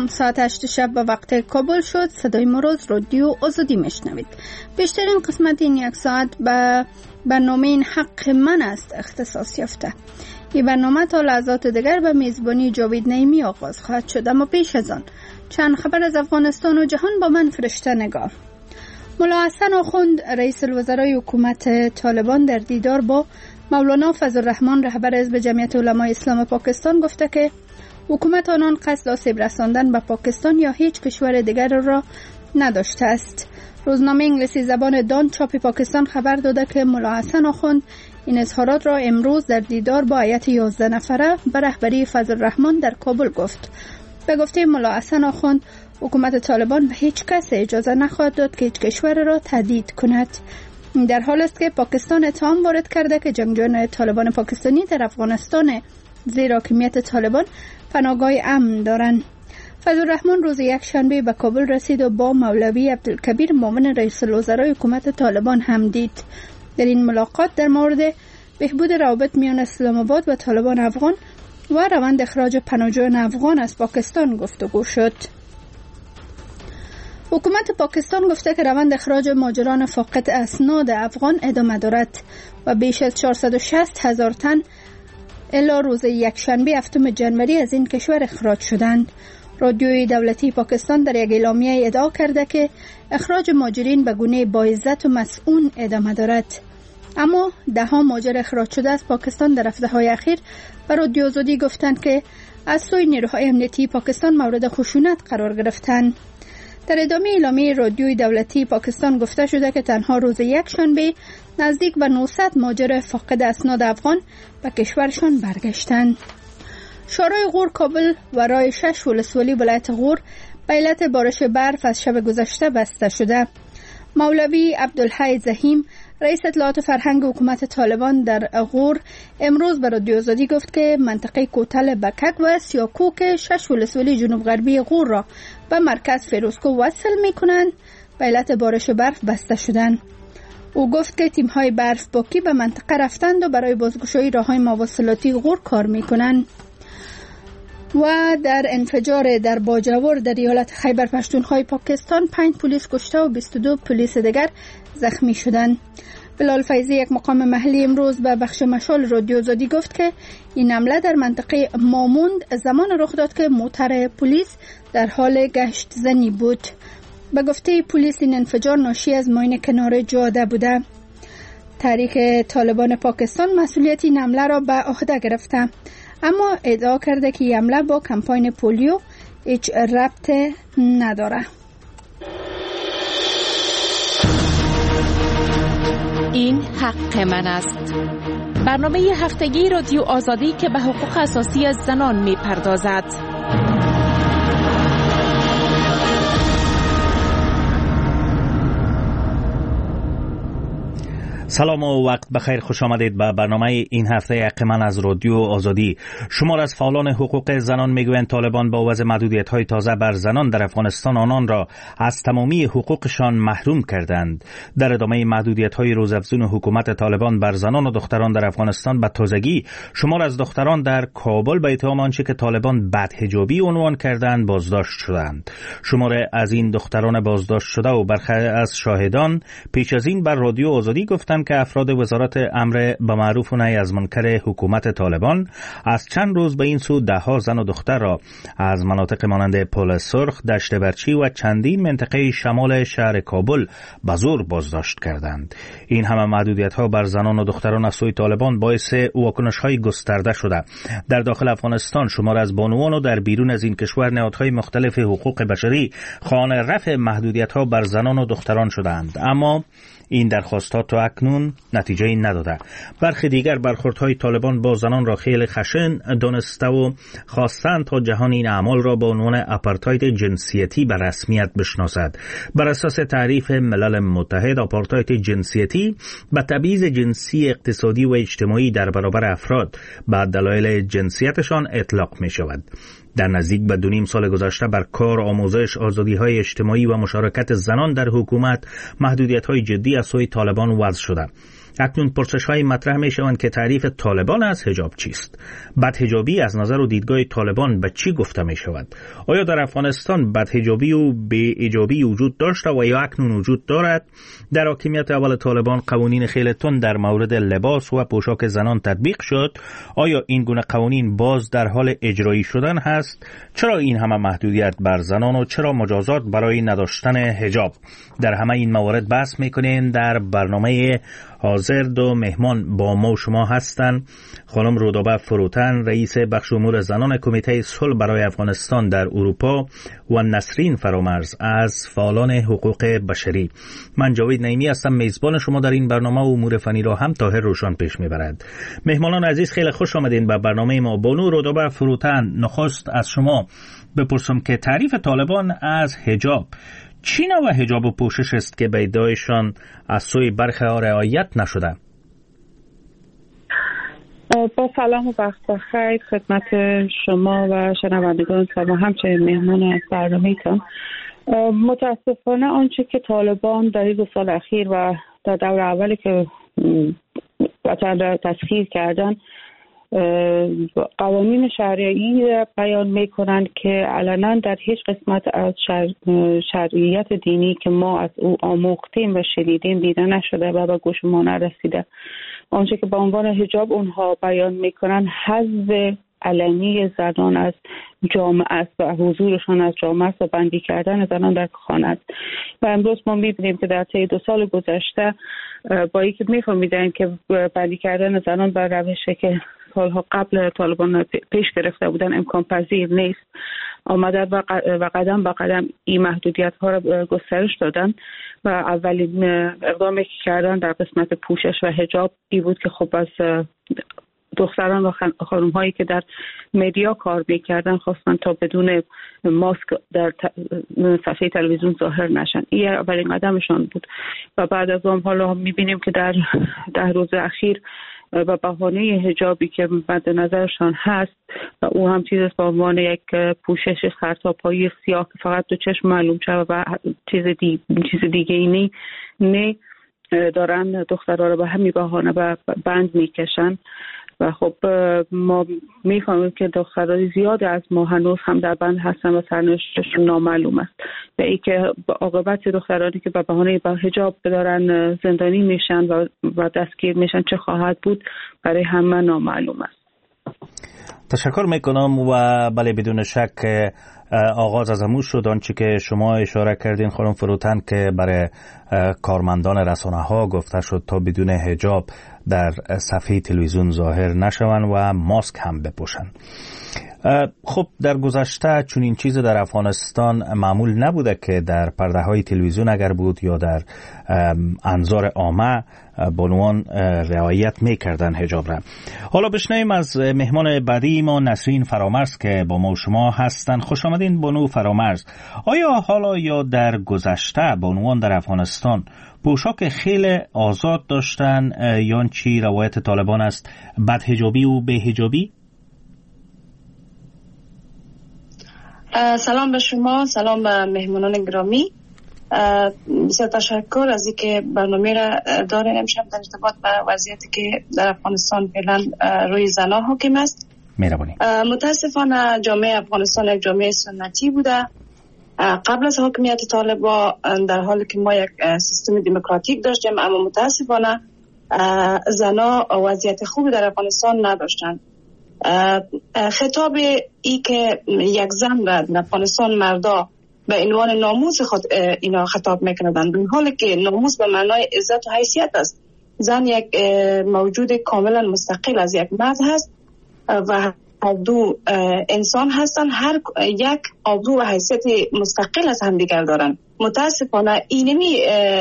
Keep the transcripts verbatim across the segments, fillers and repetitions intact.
تمام ساعت هشت شب به وقت کابل شد. صدای مروز رادیو آزادی میشنوید. بیشترین قسمت این یک ساعت به برنامه این حق من است اختصاص یافته. این برنامه تا لحظات دیگر به میزبانی جاوید نعیمی آغاز خواهد شد، اما پیش از آن چند خبر از افغانستان و جهان با من فرشته نگار. ملا حسن آخوند رئیس الوزرای حکومت طالبان در دیدار با مولانا فضل الرحمن رهبر حزب جمعیت علمای اسلام پاکستان گفته که حکومت آنان قصد آسیب رساندن به پاکستان یا هیچ کشور دیگر را نداشته است. روزنامه انگلیسی زبان دان چاپ پاکستان خبر داده که ملا حسن آخوند این اظهارات را امروز در دیدار با هیئت یازده نفره به رهبری فضل الرحمن در کابل گفت. به گفته ملا حسن آخوند حکومت طالبان به هیچ کس اجازه نخواهد داد که هیچ کشور را تهدید کند. در حال است که پاکستان اتهام وارد کرده که جنگجویان طالبان پاکستانی در افغانستان زیر حاکمیت طالبان پناهگاه امن دارند. فضل الرحمن روز یک شنبه به کابل رسید و با مولوی عبدالکبیر معاون رئیس الوزرای حکومت طالبان هم دید. در این ملاقات در مورد بهبود روابط میان اسلام آباد و طالبان افغان و روند اخراج پناهجویان افغان از پاکستان گفتگو شد. حکومت پاکستان گفته که روند اخراج مهاجران فاقد اسناد افغان ادامه دارد و بیش از چهارصد و شصت هزار تن الی روز یکشنبه هفتم ژانویه از این کشور اخراج شدند. رادیوی دولتی پاکستان در یک اعلامیه ادعا کرده که اخراج مهاجرین به گونه باعزت و مسئول ادامه دارد. اما ده ها مهاجر اخراج شده از پاکستان در هفته‌های اخیر به رادیو آزادی گفتند که از سوی نیروهای امنیتی پاکستان مورد خشونت قرار گرفتند. در ادامه اعلامیه رادیوی دولتی پاکستان گفته شده که تنها روز یکشنبه نزدیک به نهصد مهاجر فاقد اسناد افغان به کشورشان برگشتند. شورای غور کابل و راه شش ولسوالی ولایت غور به علت بارش برف از شب گذشته بسته شده. مولوی عبدالحی زحیم رئیس اطلاعات فرهنگ حکومت طالبان در غور امروز به رادیو آزادی گفت که منطقه کوتل بکک و سیاکوک شش ولسوالی جنوب غربی غور را به مرکز فیروزکو وصل می کنند به علت بارش برف بسته شدند. او گفت که تیم‌های برف باکی به منطقه رفتند و برای بازگشایی راه‌های مواصلاتی غور کار می کنند. و در انفجار در باجوور در ایالت خیبر پختونخوا پاکستان پنج پلیس کشته و بیست و دو پلیس دیگر زخمی شدند. بلال فیضی یک مقام محلی امروز به بخش مشال رادیو آزادی گفت که این حمله در منطقه ماموند زمان رخ داد که موتر پلیس در حال گشت زنی بود. به گفته پلیس این انفجار ناشی از ماین کنار جاده بوده. تحریک طالبان پاکستان مسئولیت این حمله را به عهده گرفته، اما ادعا کرده که این حمله با کمپاین پولیو هیچ ربط نداره. این حق من است. برنامه هفتگی رادیو آزادی که به حقوق اساسی زنان می پردازد. سلام و وقت بخیر، خوش آمدید به برنامه این هفته حق من از رادیو آزادی. شمار از فعالان حقوق زنان میگویند طالبان با وضع محدودیت‌های تازه بر زنان در افغانستان آنان را از تمامی حقوقشان محروم کردند. در ادامه محدودیت‌های روزافزون حکومت طالبان بر زنان و دختران در افغانستان به تازگی شمار از دختران در کابل به اتهام آنچه که طالبان بدحجابی عنوان کردند بازداشت شدند. شمار از این دختران بازداشت شده و برخی از شاهدان پیش از این بر رادیو آزادی گفتند که افراد وزارت امر به معروف و نهی از منکر حکومت طالبان از چند روز به این سو ده ها زن و دختر را از مناطق مانند پل سرخ، دشت برچی و چندین منطقه شمال شهر کابل به زور بازداشت کردند. این همه محدودیت‌ها بر زنان و دختران از سوی طالبان باعث واکنش‌های گسترده شده. در داخل افغانستان شمار از بانوان و در بیرون از این کشور نهادهای مختلف حقوق بشری خواهان رفع محدودیت‌ها بر زنان و دختران شدند، اما این درخواستات تا اکنون نتیجه نداده. برخی دیگر برخوردهای طالبان با زنان را خیلی خشن دانسته و خواستند تا جهان این اعمال را با عنوان آپارتاید جنسیتی به رسمیت بشناسد. بر اساس تعریف ملل متحد، آپارتاید جنسیتی به تبعیض جنسی، اقتصادی و اجتماعی در برابر افراد به دلایل جنسیتشان اطلاق می شود. در نزدیک به دو نیم سال گذشته بر کار، آموزش، آزادی‌های اجتماعی و مشارکت زنان در حکومت محدودیت‌های جدی از سوی طالبان وضع شده. اکنون پرسش های مطرح می شوند که تعریف طالبان از حجاب چیست؟ بدحجابی از نظر و دیدگاه طالبان به چی گفته می شود؟ آیا در افغانستان بدحجابی و بی‌حجابی وجود داشته و یا اکنون وجود دارد؟ در حاکمیت اول طالبان قوانین خیلی تند در مورد لباس و پوشاک زنان تطبیق شد. آیا این گونه قوانین باز در حال اجرایی شدن هست؟ چرا این همه محدودیت بر زنان و چرا مجازات برای نداشتن حجاب؟ در همه این موارد بحث میکنین. در برنامه حاضر دو مهمان با ما و شما هستند. خانم رودابه فروتن، رئیس بخش امور زنان کمیته صلح برای افغانستان در اروپا و نسرین فرامرز از فعالان حقوق بشری. من جاوید نعیمی هستم، میزبان شما در این برنامه و امور فنی را هم طاهر روشن پیش میبرد. مهمانان عزیز خیلی خوش آمدین به برنامه ما. بانو رودابه فروتن، نخست از شما بپرسم که تعریف طالبان از حجاب چی نوع حجاب و پوشش است که به ادعایشان از سوی برخی ها رعایت نشده؟ با سلام و وقت بخیر خدمت شما و شنوندگان و همچنین مهمان برنامه‌تان. متاسفانه آنچه که طالبان در این دو سال اخیر و در دور اولی که وطن را تسخیر کردن قوانین شرعی بیان میکنند که علنا در هیچ قسمت از شر... شرعیت دینی که ما از او آموختیم و شنیدیم دیده نشده و به گوش ما نرسیده. آنچه که به عنوان حجاب اونها بیان میکنند حذف علنی زنان از جامعه است و حضورشان از جامعه است و بندی کردن زنان در خانه است. و امروز ما میبینیم که در طی دو سال گذشته با اینکه میفهمیدن که بندی کردن زنان بر روشی که سالها قبل طالبان پیش گرفته بودن امکان پذیر نیست، آمدن و قدم به قدم این محدودیت ها را گسترش دادن و اولین اقدامی که کردن در قسمت پوشش و حجاب ای بود که خب از دختران و خانم هایی که در مدیا کار میکردن خواستن تا بدون ماسک در صفحه تلویزیون ظاهر نشن. این اولین قدمشان بود و بعد از اون حالا میبینیم که در ده روز اخیر و بهانه حجابی که مد نظرشان هست و او هم چیز است به عنوان یک پوشش سرتاپایی سیاه که فقط دو چشم معلوم شد و چیز دی چیز دیگه ای نه نه دارن دخترها رو به همین بهانه بند میکشن و خب ما میفهمیم که دخترای زیاد از ما هنوز هم در بند هستن و سرنوشتشون نامعلوم است و ای که عاقبت دخترانی که به بهانه با حجاب دارن زندانی میشن و, و دستگیر میشن چه خواهد بود برای همه نامعلوم است. تشکر میکنم و بله بدون شک آغاز از همون شد آنچه که شما اشاره کردین خانم فروتن که برای کارمندان رسانه ها گفته شد تا بدون حجاب در صفحه تلویزیون ظاهر نشوند و ماسک هم بپوشن. خب در گذشته چون این چیز در افغانستان معمول نبوده که در پرده های تلویزیون اگر بود یا در انظار عامه بانوان رعایت میکردن حجاب را. حالا بشنویم از مهمان بعدی ما نسرین فرامرز که با ما و شما هستن. خوش آمدین بانو فرامرز. آیا حالا یا در گذشته بانوان در افغانستان پوشاک خیلی آزاد داشتن یا چی روایت طالبان است بدحجابی و بی‌حجابی؟ سلام به شما، سلام به مهمانان گرامی. بسیار تشکر از اینکه برنامه را داریم امشب در ارتباط با وضعیتی که در افغانستان فعلا روی زنان حاکم است. مهربانی. متاسفانه جامعه افغانستان یک جامعه سنتی بوده. قبل از حاکمیت طالبان در حالی که ما یک سیستم دموکراتیک داشتیم اما متاسفانه زنان وضعیت خوبی در افغانستان نداشتند. خطاب ای که یک زن را در افغانستان مردا به عنوان ناموس خود اینا خطاب میکنند، در حالی که ناموس به معنای عزت و حیثیت است. زن یک موجود کاملا مستقل از یک مرد هست و هر دو انسان هستند، هر یک آبرو و حیثیت مستقل از هم دیگر دارند. متاسفانه اینمی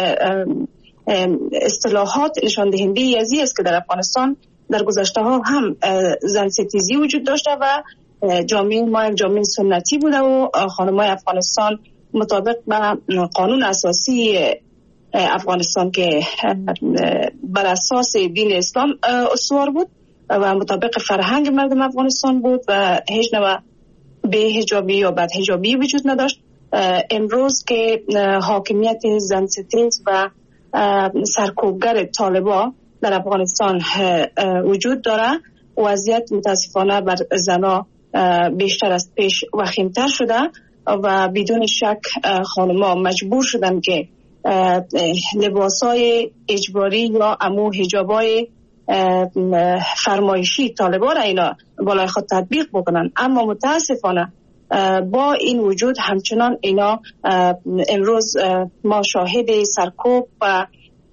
اصطلاحات نشان دهنده ازی است که در افغانستان در گذشته ها هم زن ستیزی وجود داشته و جامعه ما یک جامعه سنتی بوده و خانم‌های افغانستان مطابق با قانون اساسی افغانستان که بر اساس دین اسلام استوار بود و مطابق فرهنگ مردم افغانستان بود و هیچ نوع بی‌حجابی یا بدحجابی وجود نداشت. امروز که حاکمیت زن ستیز و سرکوبگر طالبان در افغانستان وجود داره. وضعیت متاسفانه بر زنها بیشتر از پیش وخیمتر شده و بدون شک خانم‌ها مجبور شدن که لباسای اجباری یا امو حجابای فرمایشی طالبان را اینا بالای خود تطبیق بکنن. اما متاسفانه با این وجود همچنان اینا امروز ما شاهد سرکوب و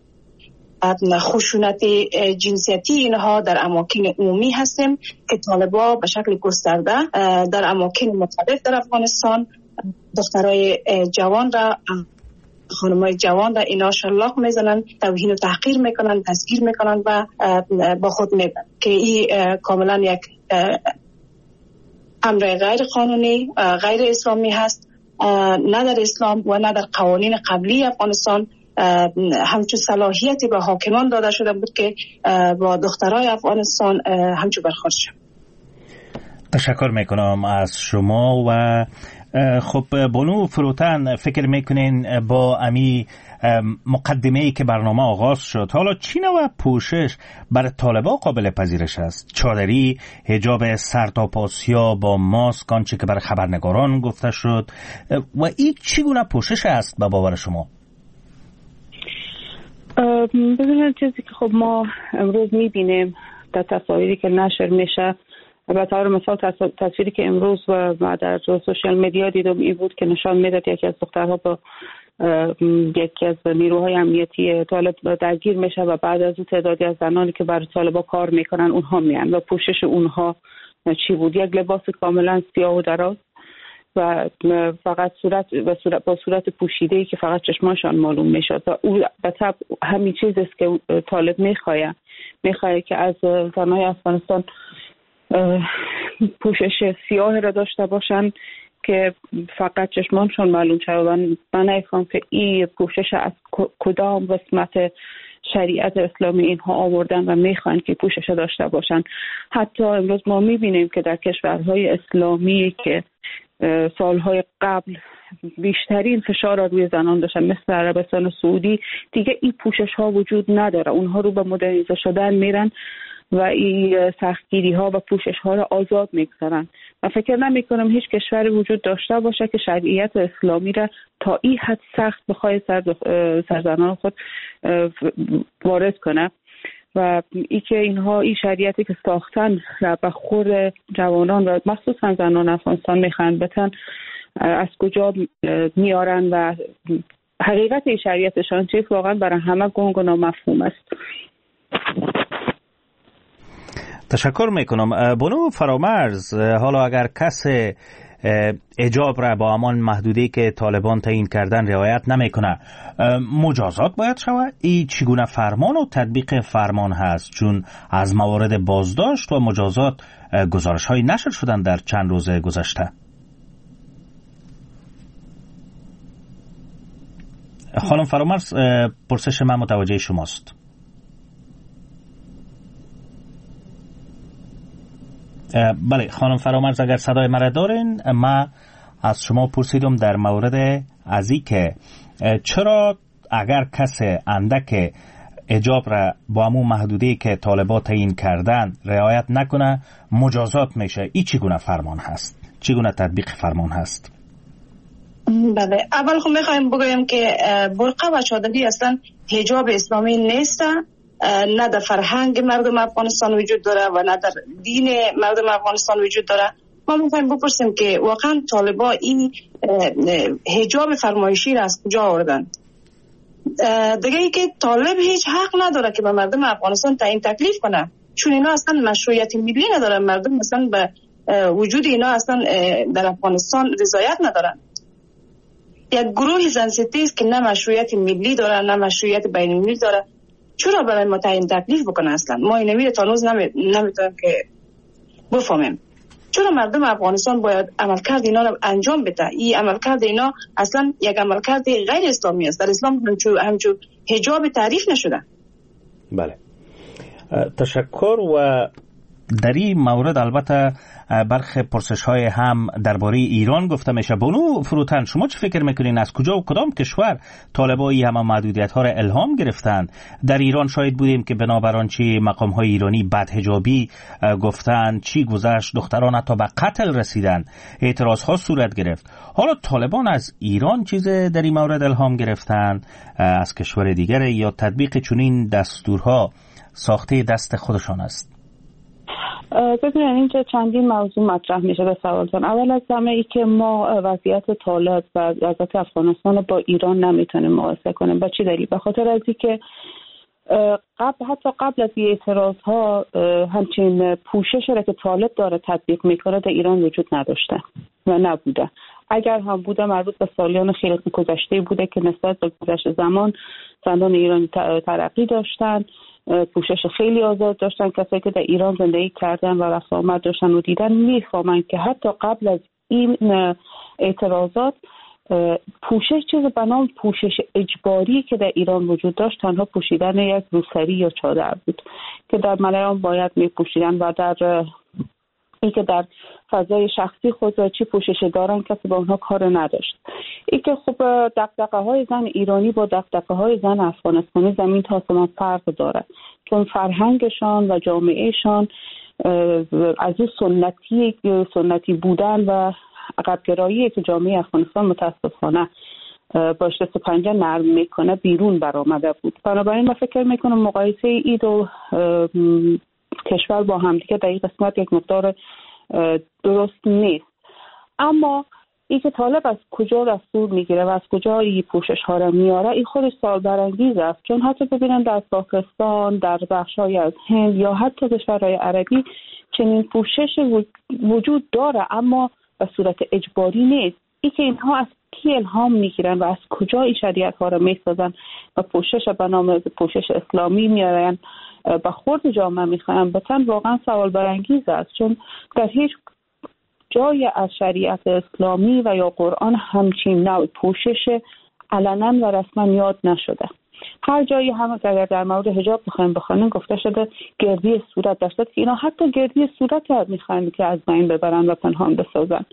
خشونت جنسیتی اینها در اماکن عمومی هستیم که طالبان به شکل گسترده در اماکن مختلف در افغانستان دخترای جوان را خانمای جوان را اینا شلاق میزنن، توهین و تحقیر میکنن، دستگیر میکنن و با خود میبرن که این کاملا یک امر غیر قانونی غیر اسلامی هست. نه در اسلام و نه در قوانین قبلی افغانستان همچون صلاحیتی به حاکمان داده شده بود که با دخترای افغانستان همچون برخورد شد. تشکر میکنم از شما. و خب بانو فروتن، فکر میکنین با امی مقدمه‌ای که برنامه آغاز شد حالا چی نوع پوشش برای طالبان قابل پذیرش است؟ چادری، حجاب سرتاپاسیا با ماسک، آنچه که برای خبرنگاران گفته شد، و این چگونه پوشش است به باور شما؟ ببینید چیزی که خب ما امروز میبینیم در تصاویری که نشر میشه، به طور مثال تصویری که امروز و در سوشال مدیا دیدم این بود که نشان میداد یکی از دخترها با یکی از نیروهای امنیتی طالب درگیر میشه و بعد از اون تعدادی از زنانی که برای طالبا کار میکنن اونها میان و پوشش اونها چی بود؟ یک لباس کاملا سیاه و دراز و فقط صورت و صورت با صورت پوشیده‌ای که فقط چشماشان معلوم میشد. و او به طب همین چیزی است که طالب میخواد میخواد که از زنای افغانستان پوشش سیاه را داشته باشن که فقط چشمانشان معلوم شد. و من نمی‌فهمم که این پوشش از کدام قسمت شریعت اسلامی اینها آوردن و میخوان که پوشش داشته باشن. حتی امروز ما میبینیم که در کشورهای اسلامی که سالهای قبل بیشترین فشار را روی زنان داشتن مثل عربستان سعودی، دیگه این پوشش ها وجود نداره. اونها رو به مدرنیزه شدن میرن و این سختگیری ها و پوشش ها را آزاد میگذارن. من فکر نمی کنم هیچ کشوری وجود داشته باشه که شریعت اسلامی را تا این حد سخت بخواد سر, سر زنان خود وارد کنه. و ای که اینها این شریعتی که ساختن را به خور جوانان و مخصوصا زنان افغانستان میخوان بتن از کجا میارن و حقیقت این شریعتشان چیست واقعا برای همه گنگ و نامفهوم است. تشکر میکنم. بانو فرامرز، حالا اگر کس حجاب را با همان محدودی که طالبان تعیین کردن رعایت نمیکنه مجازات باید شود؟ این چگونه فرمان و تطبیق فرمان هست؟ چون از موارد بازداشت و مجازات گزارش های نشر شدن در چند روز گذشته. خانم فرامرز، پرسش من متوجه شماست. بله خانم فرامرز، اگر صدای مرا دارین، ما از شما پرسیدم در مورد ازی که چرا اگر کس اندک حجاب را با همون محدودی که طالبان تعیین کردن رعایت نکنه مجازات میشه. این چگونه فرمان هست؟ چگونه تطبیق فرمان هست؟ بله، اول خب میخوایم بگویم که برقه و چادری اصلا حجاب اسلامی نیست، نه در فرهنگ مردم افغانستان وجود داره و نه در دین مردم افغانستان وجود داره. ما میخوایم بپرسیم که واقعا طالبان این حجاب فرمایشی را از کجا آوردن؟ دیگه ای که طالب هیچ حق نداره که به مردم افغانستان تعیین تکلیف کنه، چون اینا اصلا مشروعیت ملی ندارن. مردم اصلا به وجود اینا اصلا در افغانستان رضایت ندارن. یک گروه زنسیتی است که نه مشروعیت ملی داره نه مشروعیت بین المللی داره. چرا برای ما تعیین تکلیف بکنه؟ اصلا ما این نمیره تانوز نمیتونیم که بفهمیم چرا مردم افغانستان باید عملکرد اینا رو انجام بده. این عملکرد اینا اصلا یک عملکرد غیر اسلامی است. در اسلام همچون حجاب تعریف نشده. بله، تشکر. و در این مورد البته برخی پرسش های هم درباره ایران گفته میشه. بانو فروتن، شما چه فکر میکنین از کجا و کدام کشور طالبایی همه محدودیت ها را الهام گرفتن؟ در ایران شاهد بودیم که بنابراین چی مقام های ایرانی بدحجابی گفتن، چی گذشت، دختران حتی به قتل رسیدن، اعتراض ها صورت گرفت. حالا طالبان از ایران چیز در این مورد الهام گرفتن از کشور دیگر یا تطبیق چنین دستورها ساخته دست خودشان است؟ ببینید اینجا چندین موضوع مطرح میشه به سوالتون. اول از همه ای که ما وضعیت طالب و وضعیت افغانستان با ایران نمیتونیم مقایسه کنیم. با چی دلیل؟ به خاطر از اینکه قبل حتی قبل از این اعتراض ها همچین پوشش را که طالب داره تطبیق میکنه در ایران وجود نداشته و نبوده. اگر هم بوده مربوط به سالیان خیلی گذشته بوده که نسبت به گذشت زمان زنان ایرانی ترقی داشتن، پوشش خیلی آزاد داشتن. کسایی که در ایران زندگی کردن و رفت آمد داشتن و دیدن میفهمن که حتی قبل از این اعتراضات پوشش چیز به نام پوشش اجباری که در ایران وجود داشت تنها پوشیدن یک روسری یا چادر بود که در ملایان باید میپوشیدن و در این که در فضای شخصی خود چی پوشش دارن کسی با اونها کار نداشت. این که خب دغدغه های زن ایرانی با دغدغه های زن افغانستانی زمین تا آسمان فرق داره، چون فرهنگشان و جامعهشان از اون سنتی سنتی بودن و عقب‌گرایی که جامعه افغانستان متاسفانه باش دست پنجه نرم میکنه بیرون برآمده بود. بنابراین من فکر میکنم مقایسه ای دو کشور با هم دیگه در این قسمت یک مقدار درست نیست. اما این که طالب از کجا دستور میگیره و از کجا این پوشش ها را میاره این خودش سوال برانگیز است، چون حتی ببینن در پاکستان، در بخشای از هند یا حتی کشورهای عربی چنین پوشش وجود داره اما به صورت اجباری نیست. این که اینها از کی الهام میگیرن و از کجا این شریعت ها را میسازن و پوشش به نام پوشش اسلامی میارن به خورد جامعه میخواین بتن واقعا سوال برانگیز است، چون در هیچ جای از شریعت اسلامی و یا قرآن همچین نوع پوشش علنا و رسما یاد نشده. هر جایی هم اگر در مورد حجاب بخوایم بخونیم گفته شده گردی صورت، در صورتی که اینا حتی گردی صورت یاد میخواین که از بین ببرن و پنهان بسازن.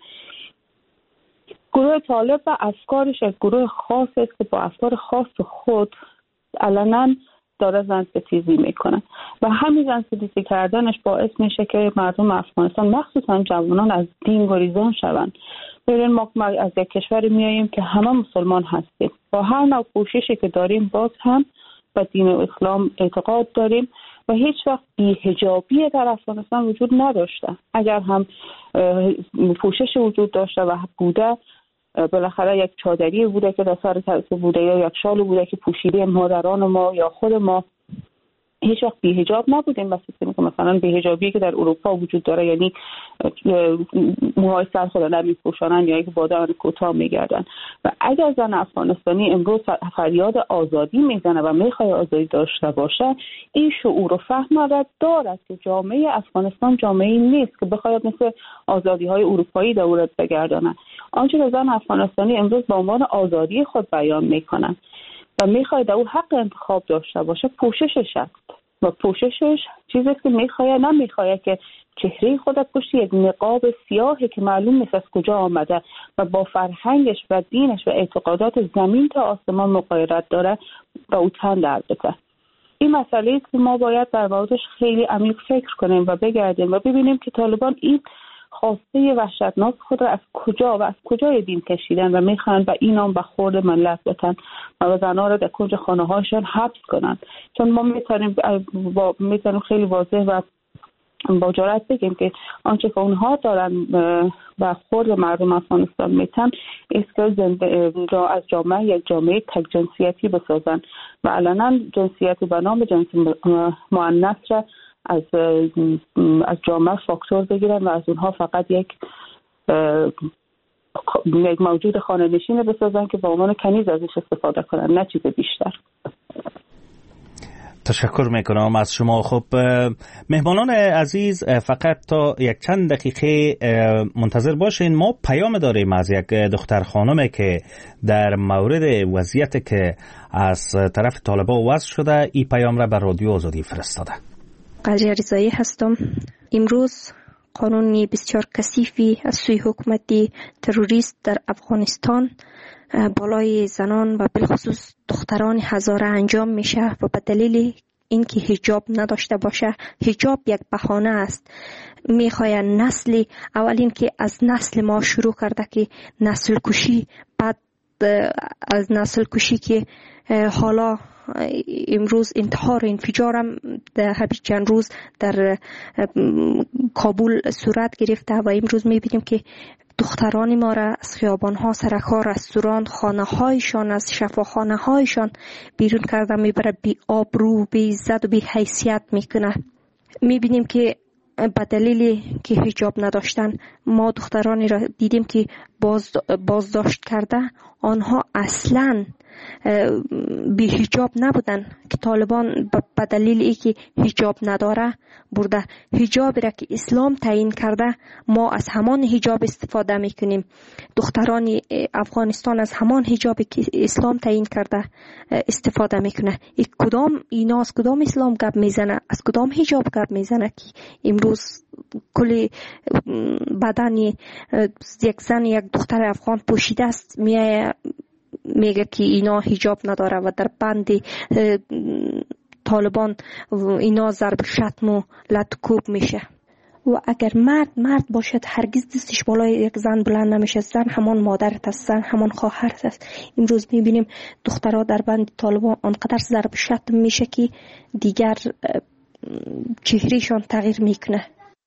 گروه طالب و افکارش از گروه خاص است که با افکار خاص خود علنا داره زنستیزی میکنه و همین زنستیزی کردنش باعث میشه که مردم افغانستان مخصوصا جوانان از دین گریزان شوند. ببین ما از یک کشوری میاییم که همه مسلمان هستیم، با هر نوع پوششی که داریم باز هم به دین اسلام اعتقاد داریم و هیچ وقت بی‌حجابی در افغانستان وجود نداشته. اگر هم پوشش وجود داشته و بوده بالاخره یک چادری بوده که در سر تلسه بوده یا یک شال بوده که پوشیده مادران ما یا خود ما. هیچ وقت بی‌حجاب نبودیم. بس که مثلا بی‌حجابی که در اروپا وجود داره یعنی موهای سر خود را نمی‌پوشانن یا یک بادان کوتاه می‌گردن. و اگر زن افغانستانی امروز فریاد آزادی میزنه و میخواد آزادی داشته باشه این شعور و فهم را دارد که جامعه افغانستان جامعه‌ای نیست که بخواد مثل آزادی‌های اروپایی دورت بگردانه. آنچه که زن افغانستانی امروز به عنوان آزادی خود بیان میکنن و میخواد او حق انتخاب داشته باشه پوششش است و پوششش چیزی که میخواد نمیخواد که چهره خود پشت یک نقاب سیاهی که معلوم نیست از کجا آمده و با فرهنگش و دینش و اعتقادات زمین تا آسمان مغایرت داره و او تن در بده. این مسئله است که ما باید در موردش خیلی عمیق فکر کنیم و بگردیم و ببینیم که طالبان این خواسته وحشتناک خود را از کجا و از کجای دین کشیدن و میخوان و این هم به خورد ملت بتن و زنها را در کنج خانه هاشون حبس کنن. چون ما میتونیم با میتونیم خیلی واضح و با جرأت بگیم که آنچه که اونها دارن به خورد مردم افغانستان میتن است که زنده را از جامعه یک جامعه تک جنسیتی بسازن و علنا جنسیتی به نام جنس مؤنث را از از جامعه فاکتور بگیرن و از اونها فقط یک یک موجود خانه نشین بسازن که به عنوان کنیز ازش استفاده کنن نه چیز بیشتر. تشکر میکنم از شما. خب مهمانان عزیز فقط تا یک چند دقیقه منتظر باشین، ما پیام داریم از یک دختر خانمه که در مورد وضعیت که از طرف طالبان وضع شده این پیام را بر رادیو آزادی فرستاده. قضیه رضایی هستم. امروز قانونی بسیار کثیفی از سوی حکومت تروریست در افغانستان بالای زنان و بالخصوص دختران هزاره انجام میشه و به دلیل اینکه حجاب نداشته باشه. حجاب یک بهانه است. میخواین نسل اولین که از نسل ما شروع کرده که نسل کشی، بعد از نسل کشی که حالا امروز انتحار انفجار هم در همین چند روز در کابل صورت گرفته و امروز میبینیم که دختران ما را از خیابان‌ها، سرک‌ها، رستوران، خانه‌هایشان از شفاخانه‌هایشان بیرون کرده میبره، بی آبرو، بی عزت و بی حیثیت میکنه. میبینیم که به دلیل که حجاب نداشتن ما دخترانی را دیدیم که باز بازداشت کرده، آنها اصلاً بی حجاب نبودن که طالبان به دلیل اینکه حجاب نداره برده. حجابی را که اسلام تعیین کرده ما از همان حجاب استفاده میکنیم. دختران افغانستان از همان حجابی که اسلام تعیین کرده استفاده میکنه. ای کدام اینا از کدام اسلام گپ میزنه، از کدام حجاب گپ میزنه که امروز کل بدن یک زن یک دختر افغان پوشیده است، میایه میگه که اینا حجاب نداره و در بند طالبان اینا ضرب شتم و لطکوب میشه. و اگر مرد مرد باشد هرگز دستش بالای یک زن بلند نمیشه. زن همان مادرت است، زن همان خواهرت است. امروز میبینیم دخترها در بند طالبان آنقدر ضرب شتم میشه که دیگر چهرهشان تغییر میکنه.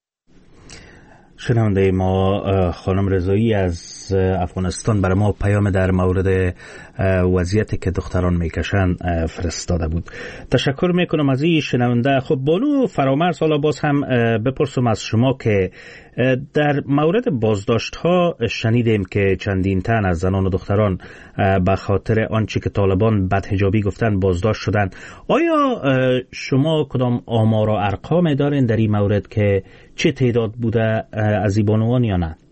شنونده ما خانم رضایی از افغانستان برای ما پیام در مورد وضعیتی که دختران میکشن فرستاده بود. تشکر میکنم از این شنونده. خب بانو فرامرز، حالا باز هم بپرسم از شما که در مورد بازداشت ها شنیدیم که چندین تن از زنان و دختران به خاطر آنچه که طالبان بدحجابی گفتن بازداشت شدن. آیا شما کدام آمار و ارقام دارین در این مورد که چه تعداد بوده از این بانوان یا نه؟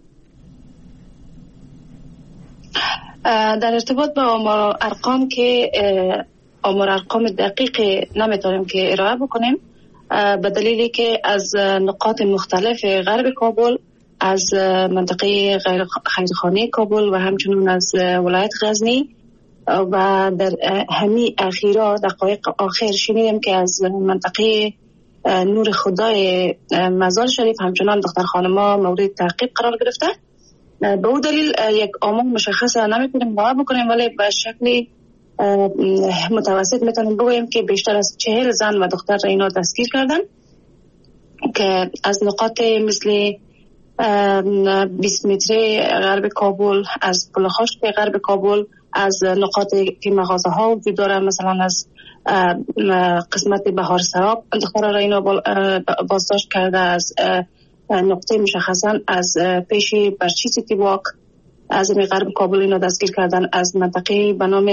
در ارتباط با آمار و ارقام که آمار ارقام دقیق نمیتونیم که ارائه بکنیم به دلیلی که از نقاط مختلف غرب کابل، از منطقه غیر خیرخانه کابل و همچنین از ولایت غزنی و در همین اخیرا دقایق آخر شنیدیم که از منطقه نور خدای مزار شریف همچنان دختر خانما مورد تعقیب قرار گرفته. به اون دلیل یک آمار مشخص نمیتونیم باور بکنیم، ولی به شکل متوسط میتونیم بگوییم که بیشتر از چهل زن و دختر را اینا دستگیر کردن که از نقاط مثل بیست متری غرب کابل، از پل خشک غرب کابل، از نقاطی که مغازه ها وجود داره، مثلا از قسمت بهار سراب دختر را اینا بازداشت کرده، از نقطه مشخصا از پیش برچی سیتی واک از غرب کابل اینا دستگیر کردن، از منطقه به نام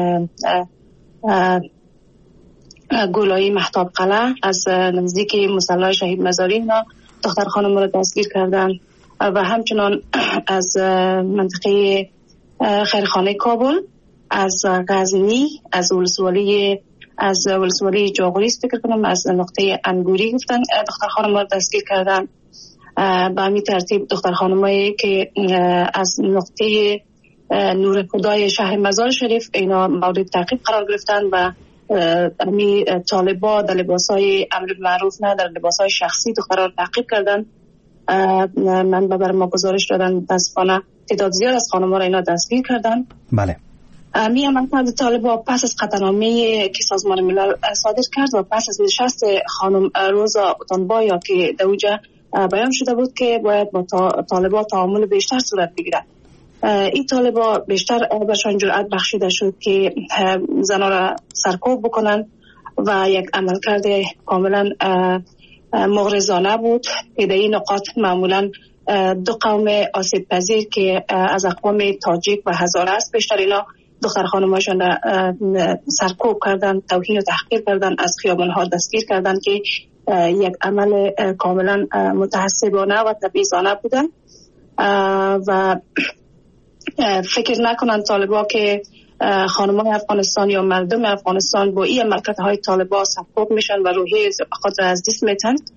گولایی مهتاب قلعه از نزدیک مصلی شهید مزاری اینا دختر خانم را دستگیر کردن و همچنان از منطقه خیرخانه کابل، از غزنی، از ولسوالی از ولسوالی جاغوریست فکر کنم، از نقطه انگوری گفتن دختر خانم را دستگیر کردن. به همین ترتیب دختر خانمایی که از نقطه نور خدای شهر مزار شریف اینا مورد تعقیب قرار گرفتن و همین طالبا در لباسای امر معروف نه در لباسای شخصی دخترها را تعقیب کردن. من بر ما گزارش دادن متاسفانه تعداد زیاد از خانم‌ها را اینا دستگیر کردن. بله. می عملکرد طالبا پس از قطعنامه که سازمان ملل صادر کرد و پس از نشست خانم روزا اوتانبایا که در اونجا بیان شده بود که باید با طالبا تعامل بیشتر صورت بگیرد. این طالبا بیشتر برشان جرأت بخشیده شد که زنها را سرکوب بکنن و یک عملکرد کاملا مغرضانه بود که در این نقاط معمولا دو قوم آسیب پذیر که از اقوام تاجیک و هزاره است بیشتر اینا دختر خانماشان را سرکوب کردن، توهین و تحقیر کردن، از خیابان‌ها دستگیر کردن که یک عمل کاملا متعصبانه و تبعیضانه بودن و فکر نکنن طالبا که خانمان افغانستان یا مردم افغانستان با این عملکردهای طالبا سرکوب میشن و روحیه خود را از دست میتن.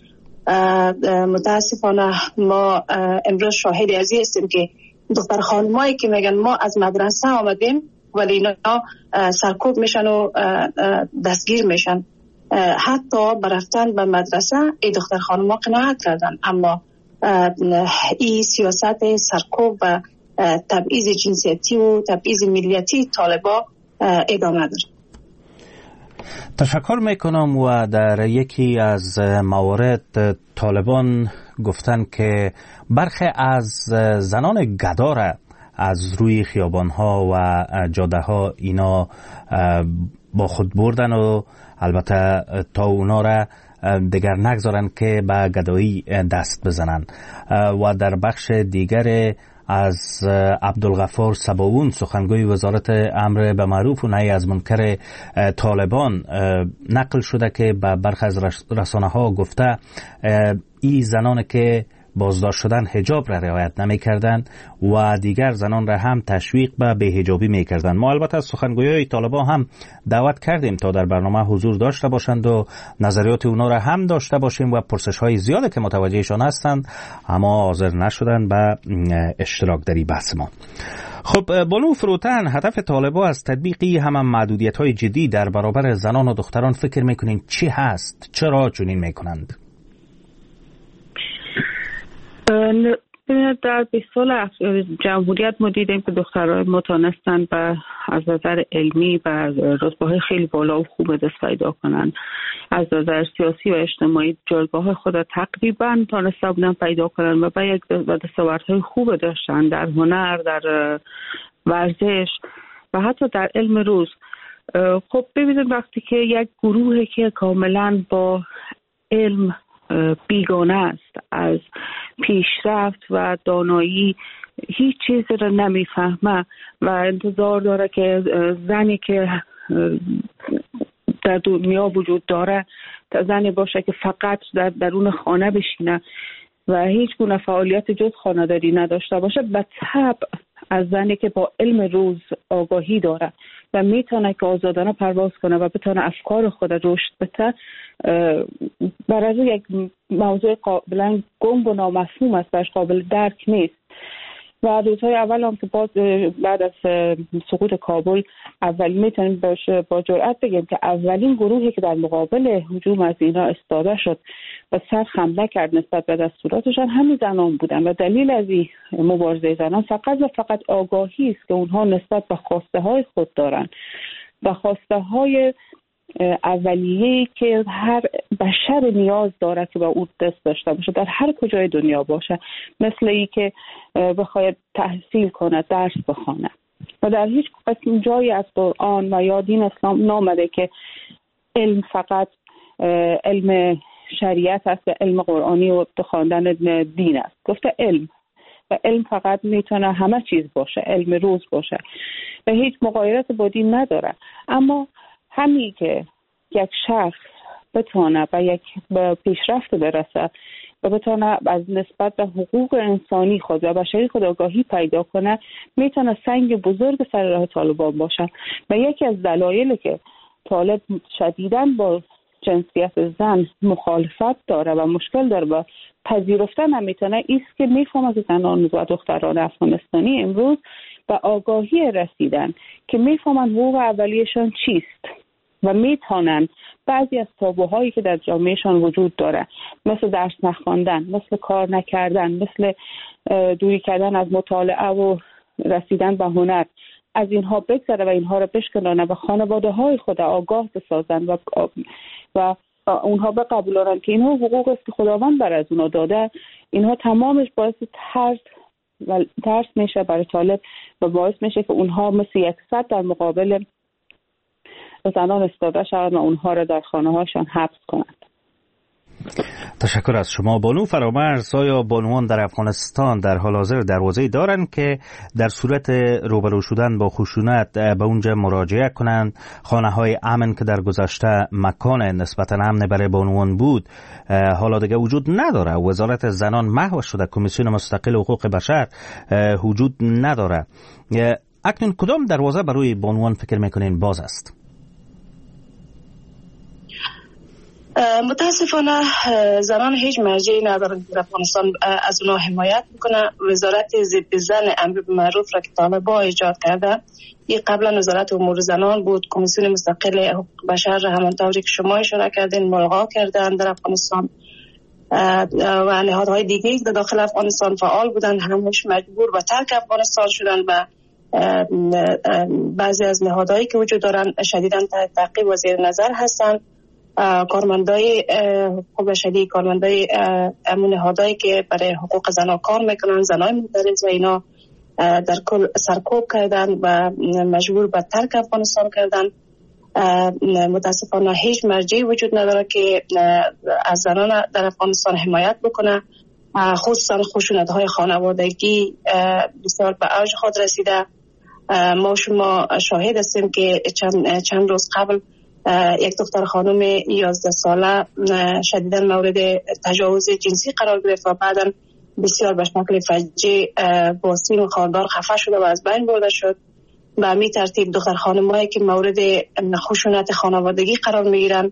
متاسفانه ما امروز شاهد از این هستیم که دختر خانمایی که میگن ما از مدرسه آمدیم ولی اینا سرکوب میشن و دستگیر میشن. حتی برفتن به مدرسه ای دختر خانم‌ها قناعت کردن، اما این سیاست سرکوب و تبعیض جنسیتی و تبعیض ملیتی طالبا ادامه داره. تشکر میکنم. و در یکی از موارد طالبان گفتن که برخی از زنان گدا را از روی خیابان‌ها و جاده‌ها اینا با خود بردن و البته تا اونا را دیگر نگذارن که به گدایی دست بزنن. و در بخش دیگر از عبدالغفار سباوون سخنگوی وزارت امر به معروف و نهی از منکر طالبان نقل شده که به برخی از رسانه ها گفته این زنان که بازداشت شدن حجاب را رعایت نمی کردن و دیگر زنان را هم تشویق به بی‌حجابی می کردن. ما البته از سخنگویای طالبان هم دعوت کردیم تا در برنامه حضور داشته باشند و نظریات اونا را هم داشته باشیم و پرسش های زیاده که متوجهشان هستند اما حاضر نشدن به اشتراک در این بحث ما. خب بانو فروتن، هدف طالبان از تطبیقی هم محدودیت های جدی در برابر زنان و دختران فکر میکنین چی هست؟ چرا چنین میکنند؟ در بیست سال جمهوریت ما دیدیم که دخترای ما تانستن به از نظر علمی و رتبه‌های خیلی بالا و خوب دست پیدا کنن. از نظر سیاسی و اجتماعی جایگاه خود تقریبا تانسته بودن پیدا کنن و به یک دستاوردهای خوب داشتن در هنر، در ورزش و حتی در علم روز. خب ببینید وقتی که یک گروهی که کاملا با علم بیگانه است، از پیشرفت و دانایی هیچ چیزی را نمیفهمه و انتظار داره که زنی که در دنیا وجود داره زنی باشه که فقط در درون خانه بشینه و هیچ گونه فعالیت جز خانه‌داری نداشته باشه، به طبع از زنی که با علم روز آگاهی داره و میتونه که آزادانه پرواز کنه و بتونه افکار خود رشد بده، برای یک موضوع قابلا گنگ و نامفهوم است، برش قابل درک نیست. و روزهای اول هم که باز بعد از سقوط کابل اول میتونیم با جرئت بگیم که اولین گروهی که در مقابل هجوم از اینا استاده شد و سر حمله کرد نسبت به دستوراتشان همین زنان بودن و دلیل از این مبارزه زنان فقط و فقط آگاهی است که اونها نسبت به خواسته های خود دارن و خواسته های اولیه‌ای که هر بشر نیاز داره که با اون دست داشته باشه در هر کجای دنیا باشه، مثل ای که بخواید تحصیل کنه، درس بخونه. و در هیچ قسم جایی از قرآن و یا دین اسلام نامده که علم فقط علم شریعت است و علم قرآنی و خواندن دین است. گفته علم و علم فقط میتونه همه چیز باشه، علم روز باشه و هیچ مغایرت با دین نداره. اما همین که یک شخص بتونه به یک پیشرفت برسه و بتونه از نسبت به حقوق انسانی خود و بشری خود آگاهی پیدا کنه، میتونه سنگ بزرگ سر راه طالبان باشه. و یکی از دلایلی که طالب شدیداً با جنسیت زن مخالفت داره و مشکل داره با پذیرفتن هم میتونه ایست که میفهمه که زنان و دختران افغانستانی امروز به آگاهی رسیدن که میفهمن حقوق اولیه‌شان چیست و میتونن بعضی از تابوهایی که در جامعهشان وجود داره، مثل درس نخواندن، مثل کار نکردن، مثل دوری کردن از مطالعه و رسیدن به هنر، از اینها بگذره و اینها رو بشکنانه و خانواده های خود آگاه بسازن و و اونها بقبولانن که اینها حقوق است که خداوند بر از اونها داده. اینها تمامش باعث ترس و ترس میشه برای طالب و باعث میشه که اونها مثل یک صد در مقابل زنان استاده شوند و اونها را در خانه هاشان حبس کنند. تشکر از شما. بانو فرامرز، آیا بانوان در افغانستان در حال حاضر دروازه‌ای دارند که در صورت روبرو شدن با خشونت به اونجا مراجعه کنند؟ خانه‌های امن که در گذشته مکان نسبتاً امن برای بانوان بود حالا دیگه وجود نداره. وزارت زنان محو شده، کمیسیون مستقل حقوق بشر وجود نداره. اکنون کدام دروازه برای بانوان فکر میکنین باز است؟ متاسفانه زنان هیچ مرجعی ندارند در افغانستان از اونها حمایت بکنه. وزارت ضد زن امر بالمعروف را که طالبان ایجاد کرده، این قبلا وزارت امور زنان بود. کمیسیون مستقل حقوق بشر را همانطوری که شما اشاره کردین ملغا کردن در افغانستان و نهادهای دیگه در داخل افغانستان فعال بودند، همش مجبور به ترک افغانستان شدند و بعضی از نهادهایی که وجود دارن شدیداً تحت تعقیب و زیر نظر هستند. کارمندای حقوق بشری، کارمندای امون نهادهایی که برای حقوق زنان کار میکنن، زنای معترض و اینا در کل سرکوب کردن و مجبور به ترک افغانستان کردن. متاسفانه هیچ مرجعی وجود نداره که از زنان در افغانستان حمایت بکنه. خصوصا خشونت‌های خانوادگی بسیار به اوج خود رسیده. ما شما شاهد هستیم که چند, چند روز قبل یک دختر خانم یازده ساله شدیداً مورد تجاوز جنسی قرار گرفت و بعداً بسیار به شکل فجیع با سیم و خاردار خفه شده و از بین برده شد. به همین ترتیب دختر خانم‌هایی که مورد خشونت خانوادگی قرار میگیرن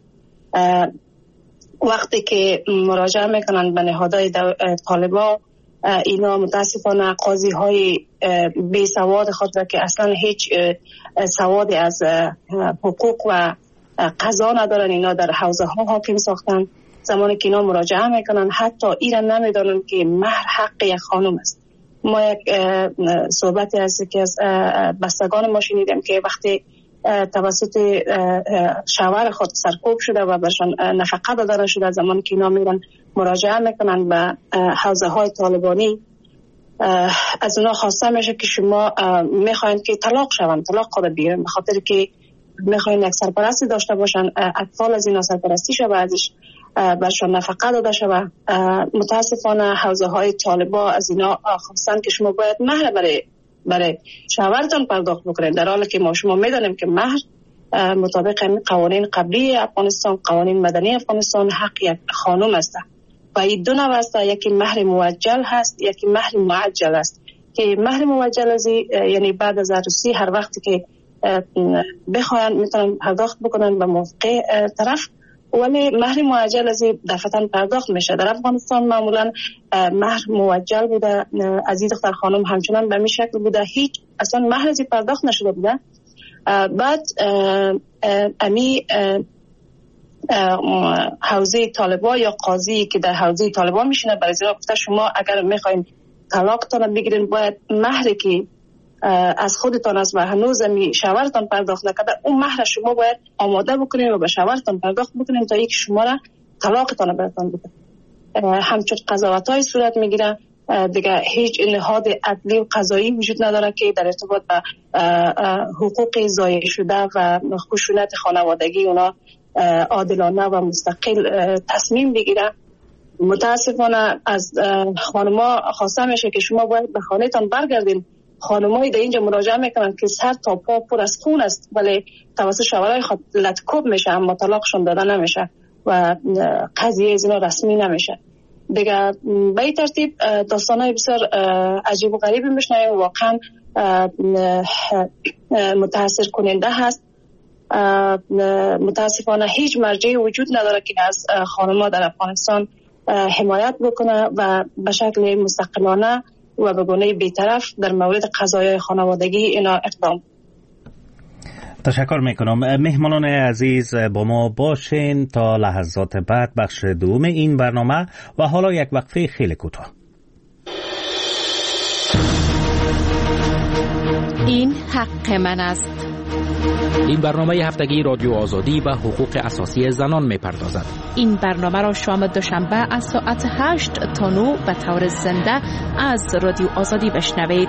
وقتی که مراجعه میکنن به نهادهای طالبان، اینا متاسفانه قاضی های بی سواد خود را که اصلا هیچ سوادی از حقوق و قضا ندارن، اینا در حوزه ها حاکم ساختن. زمانی که اینا مراجعه میکنن حتی ایران نمیدانن که مهر حق یک خانم است. ما یک صحبتی هست که از بستگان ما شنیدیم که وقتی توسط شوهر خود سرکوب شده و برشان نفقه داده شده، زمانی که اینا میرن مراجعه میکنن به حوزه های طالبانی، از اونا خواسته میشه که شما میخواین که طلاق شون، طلاق خود بگیرن، به خاطر که میخواین یک سرپرستی داشته باشن، اطفال از اینا سرپرستی شده، ازش برشان نفقه داده شده. متاسفانه حوزه های طالبان از اینا خواستن که شما باید مهر برای برای شوهرتان پرداخت بکنید، در حالی که ما شما میدانیم که مهر مطابق قوانین قبلی افغانستان، قوانین مدنی افغانستان، حق یک خانم است و این دو نوع است. یکی مهر موجل هست، یکی مهر معجل است که مهر موجل ازی یعنی بعد از عروسی هر وقتی که بخواین میتونن پرداخت بکنن به موافقه طرف، ولی مهر معجل ازی دفعتاً پرداخت میشه. در افغانستان معمولا مهر موجل بوده، از این دختر خانم همچنان به این شکل بوده، هیچ اصلا مهر ازی پرداخت نشده بوده. بعد امی حوزه طالبان یا قاضی که در حوزه طالبان میشینه برای زیرا گفته شما اگر میخواین طلاقتان بگیرین باید مهری که از خودتان است و هنوز می شوهرتان پرداخت نکرده اون مهر شما باید آماده بکنین و به شوهرتان پرداخت بکنین تا اینکه شما را طلاقتان براتون بده. همچون قضاوت‌های صورت میگیره، دیگه هیچ نهاد عدلی و قضایی وجود نداره که در ارتباط به حقوق ضایع شده و خشونت خانوادگی اونا عادلانه و مستقل تصمیم بگیره. متاسفانه از خانما خواسته میشه که شما باید به خانه‌تان برگردین. خانمایی در اینجا مراجعه میکنن که سر تا پا پر از خون است ولی توسط شوهرای خود لطکوب میشه اما طلاقشون داده نمیشه و قضیه از اینا رسمی نمیشه. دیگه به این ترتیب داستانای بسیار عجیب و غریبی میشنویم، واقعا متاثر کننده هست. متاسفانه هیچ مرجعی وجود نداره که از خانم‌ها در افغانستان حمایت بکنه و به شکل مستقلانه و به گونه بی‌طرف در مورد قضایای خانوادگی اینا اقدام. تشکر میکنم. مهمانان عزیز با ما باشین تا لحظات بعد بخش دوم این برنامه و حالا یک وقفه خیلی کوتاه. این حق من است. این برنامه هفتگی رادیو آزادی و حقوق اساسی زنان می‌پردازد. این برنامه را شام دوشنبه از ساعت هشت تا نه به طور زنده از رادیو آزادی بشنوید.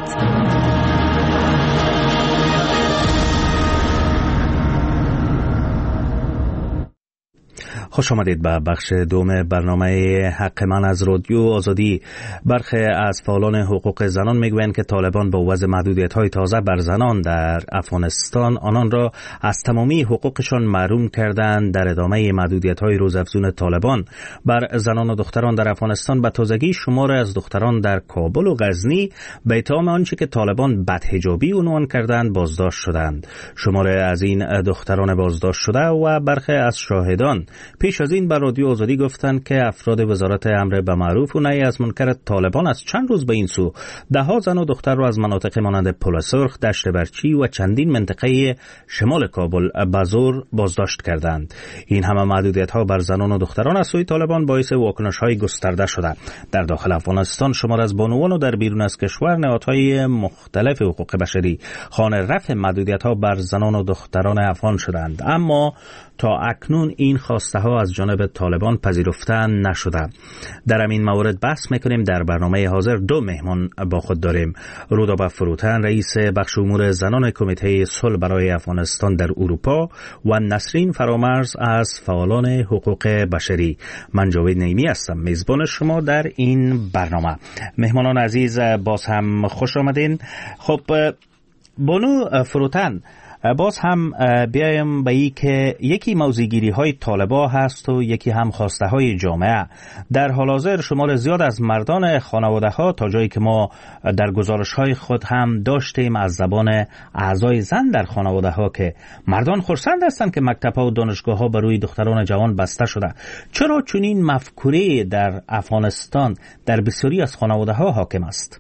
خوش آمدید به بخش دوم برنامه حق من از رادیو آزادی. برخی از فعالان حقوق زنان میگویند که طالبان با وضع محدودیت‌های تازه بر زنان در افغانستان آنان را از تمامی حقوقشان محروم کردند. در ادامه محدودیت‌های روزافزون طالبان بر زنان و دختران در افغانستان به تازگی شمار از دختران در کابل و غزنی به اتهام آنچه که طالبان بدحجابی عنوان کردند بازداشت شدند. شمار از این دختران بازداشت شده و برخی از شاهدان پیش از این بر رادیو آزادی گفتند که افراد وزارت امر به معروف و نهی از منکر طالبان از چند روز به این سو ده ها زن و دختر را از مناطق مانند پل سرخ، دشت برچی و چندین منطقه شمال کابل به زور بازداشت کردند. این همه محدودیت‌ها بر زنان و دختران از سوی طالبان باعث واکنش‌های گسترده شده. در داخل افغانستان شمار از بانوان و در بیرون از کشور نهادهای مختلف حقوق بشری خوانه رفع محدودیت‌ها بر زنان و دختران افغان شدند، اما تا اکنون این خواسته ها از جانب طالبان پذیرفته نشده. در همین مورد بحث میکنیم. در برنامه حاضر دو مهمان با خود داریم: رودابه فروتن، رئیس بخش امور زنان کمیته صلح برای افغانستان در اروپا، و نسرین فرامرز از فعالان حقوق بشری. من جاوید نعیمی هستم، میزبان شما در این برنامه. مهمانان عزیز باز هم خوش آمدین. خب بانو فروتن، باز هم بیایم به این که یکی موضع‌گیری های طالبا هست و یکی هم خواسته های جامعه. در حال حاضر شمار زیاد از مردان خانواده ها، تا جایی که ما در گزارش های خود هم داشتیم از زبان اعضای زن در خانواده ها، که مردان خرسند هستند که مکتب ها و دانشگاه ها بروی دختران جوان بسته شده. چرا چنین مفکوره در افغانستان در بسیاری از خانواده ها حاکم است؟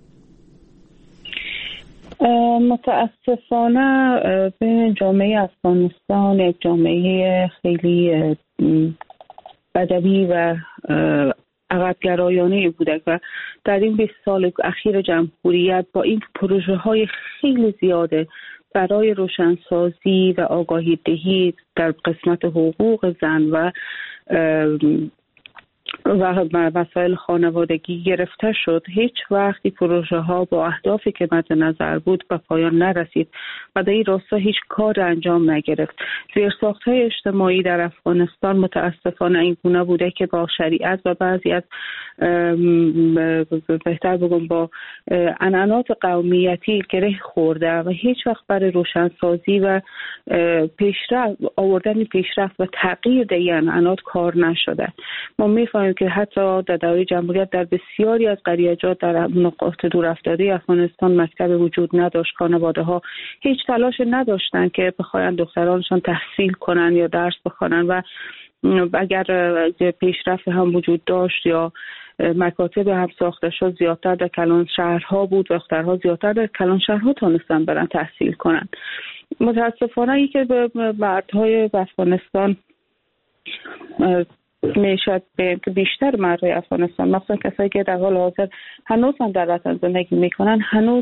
متاسفانه به جامعه افغانستان یک جامعه خیلی بدوی و عقب‌گرایانه بوده و در این بیست سال اخیر جمهوریت با این پروژه های خیلی زیاده برای روشنسازی و آگاهی دهی در قسمت حقوق زن و و مسائل خانوادگی گرفته شد، هیچ وقتی پروژه ها با اهدافی که مد نظر بود به پایان نرسید و در این راستا هیچ کار انجام نگرفت. زیرساخت‌های اجتماعی در افغانستان متاسفانه این گونه بوده که با شریعت و بعضی از بهتر بگم با عنعنات قومیتی گره خورده و هیچ وقت برای روشنسازی و پیشرفت آوردن پیشرفت و تغییر در این عنعنات کار نشده. ما می‌فهمیم که حتی در دوره جمهوریت در بسیاری از قریه‌جات در نقاط دورافتاده افغانستان مکتب وجود نداشت. خانواده‌ها هیچ تلاش نداشتند که بخواین دخترانشان تحصیل کنن یا درس بخوانن و اگر پیشرفت هم وجود داشت یا مکاتب هم ساخته شد زیادتر در کلان شهرها بود و دخترها زیادتر در کلان شهرها تونستن برن تحصیل کنن. متاسفانه ای که به مردهای افغانستان میشد به بیشتر مردای افغانستان، مثلا کسایی که در حال حاضر هنوز هم در وطن زندگی میکنن، هنوز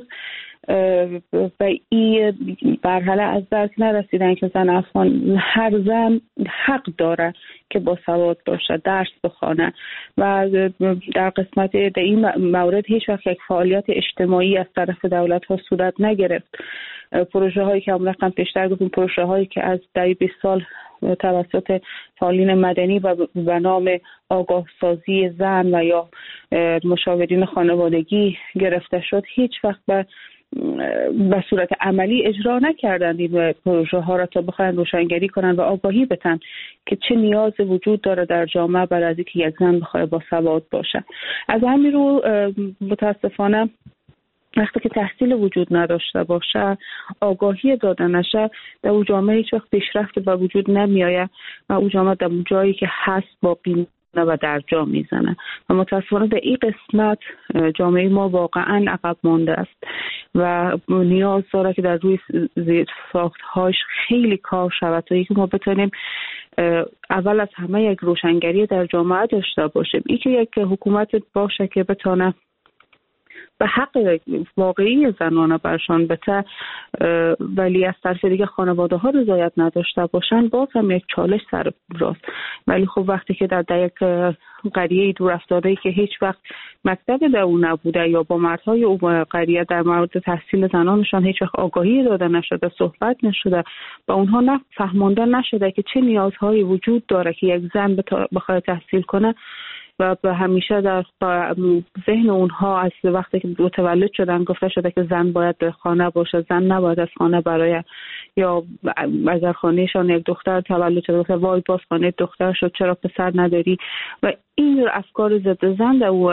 به این مرحله از درک نرسیدن که زن افغان، هر زن حق داره که با سواد باشه، درس بخونه و در قسمت در این مورد هیچ وقت یک فعالیت اجتماعی از طرف دولت ها صورت نگرفت. پروژه هایی که رقم پیشتر گفتیم، پروژه هایی که از در بیست سال توسط فعالین مدنی و به نام آگاه سازی زن و یا مشاورین خانوادگی گرفته شد، هیچ وقت به به صورت عملی اجرا نکردند این پروژه ها را تا بخواهند روشنگری کنند و آگاهی بدن که چه نیاز وجود داره در جامعه برای از اینکه یک زن بخواد با سواد باشه. از همین رو متاسفانه وقتی که تحصیل وجود نداشته باشه، آگاهی داده نشه، در اون جامعه هیچ وقت پیشرفت به وجود نمیآید و اون جامعه در جایی که هست باقی و در جا میزنه و متاسفانه در این قسمت جامعه ما واقعا عقب مانده است و نیاز داره که در روی زیرساخت‌هاش خیلی کار شود تا اینکه ما بتونیم اول از همه یک روشنگری در جامعه داشته باشیم. این که یک حکومت باشه که بتونه به حق واقعی زنانه برشان بته، ولی از طرف دیگه خانواده ها رضایت نداشته باشن، باز هم یک چالش سر راست. ولی خب وقتی که در یک قریه دور افتاده که هیچ وقت مکتب در اون نبوده یا با مردهای اون قریه در مورد تحصیل زنانشان هیچ وقت آگاهی داده نشده، صحبت نشده، با اونها نه فهمانده نشده که چه نیازهایی وجود داره که یک زن بخواد تحصیل کنه و به همیشه در ذهن اونها از وقتی که متولد شدن گفته شده که زن باید در خانه باشه، زن نباید از خانه برای، یا اگر خانهشان یک دختر تولد شده گفته وای باز خانه دختر شد چرا پسر نداری، و این افکار ضد زن در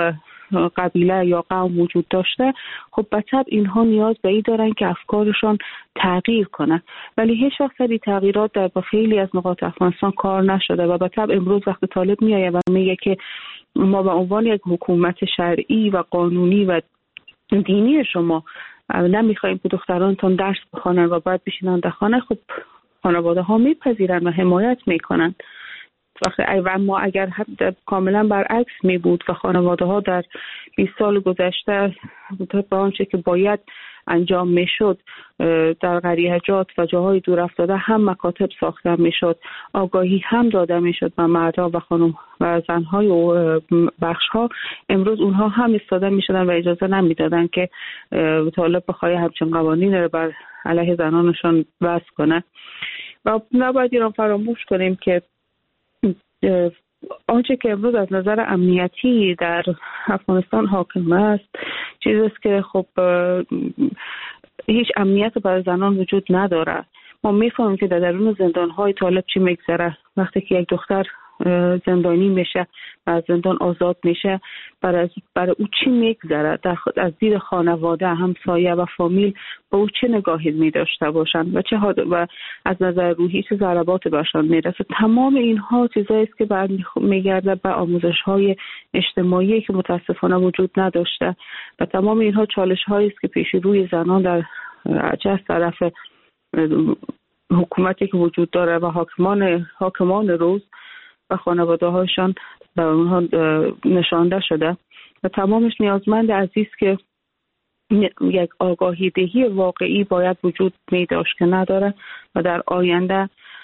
قبیله یا قوم وجود داشته، خب به طبع اینها نیاز به این دارن که افکارشان تغییر کنه، ولی هیچ وقت سری تغییرات در خیلی از نقاط افغانستان کار نشده و به طبع امروز وقت طالب میایه و میگه که ما به عنوان یک حکومت شرعی و قانونی و دینی شما نمیخوایم که دخترانتان درس بخوانن و بعد بشینن در خانه، خب خانواده ها میپذیرن و حمایت میکنن. وقتی اما اگر کاملا برعکس می بود و خانواده ها در بیست سال گذشته به آنچه که باید انجام می شد در قریحجات و جاهای دور افتاده هم مکاتب ساخته می شد، آگاهی هم داده می شد به مردها و خانم و زنهای و بخش ها، امروز اونها هم ایستاده می شدن و اجازه نمی دادن که طالب بخواه همچون قوانین رو بر علیه زنانشان وضع کنه. و نباید این را فراموش کنیم که آنچه که امروز از نظر امنیتی در افغانستان حاکم است چیزی است که خب هیچ امنیت برای زنان وجود نداره. ما میفهمیم که در درون زندان‌های طالب چی میگذره وقتی که یک دختر زندانی میشه و از زندان آزاد میشه، برای برای او چی میگذره، از دید خانواده، همسایه و فامیل با او چه نگاهی میداشته باشن و چه و از نظر روحی چه ضربات بهشان میرسه. تمام اینها چیزایی است که برمیگرده به آموزش‌های اجتماعی که متاسفانه وجود نداشته و تمام اینها چالش‌هایی است که پیش روی زنان در چه از طرف حکومتی که وجود داره و حاکمان حاکمان روز و خانواده هاشان به اونها نشانده شده و تمامش نیازمند عزیز که یک آگاهی دهی واقعی باید وجود می داشت که نداره و در آینده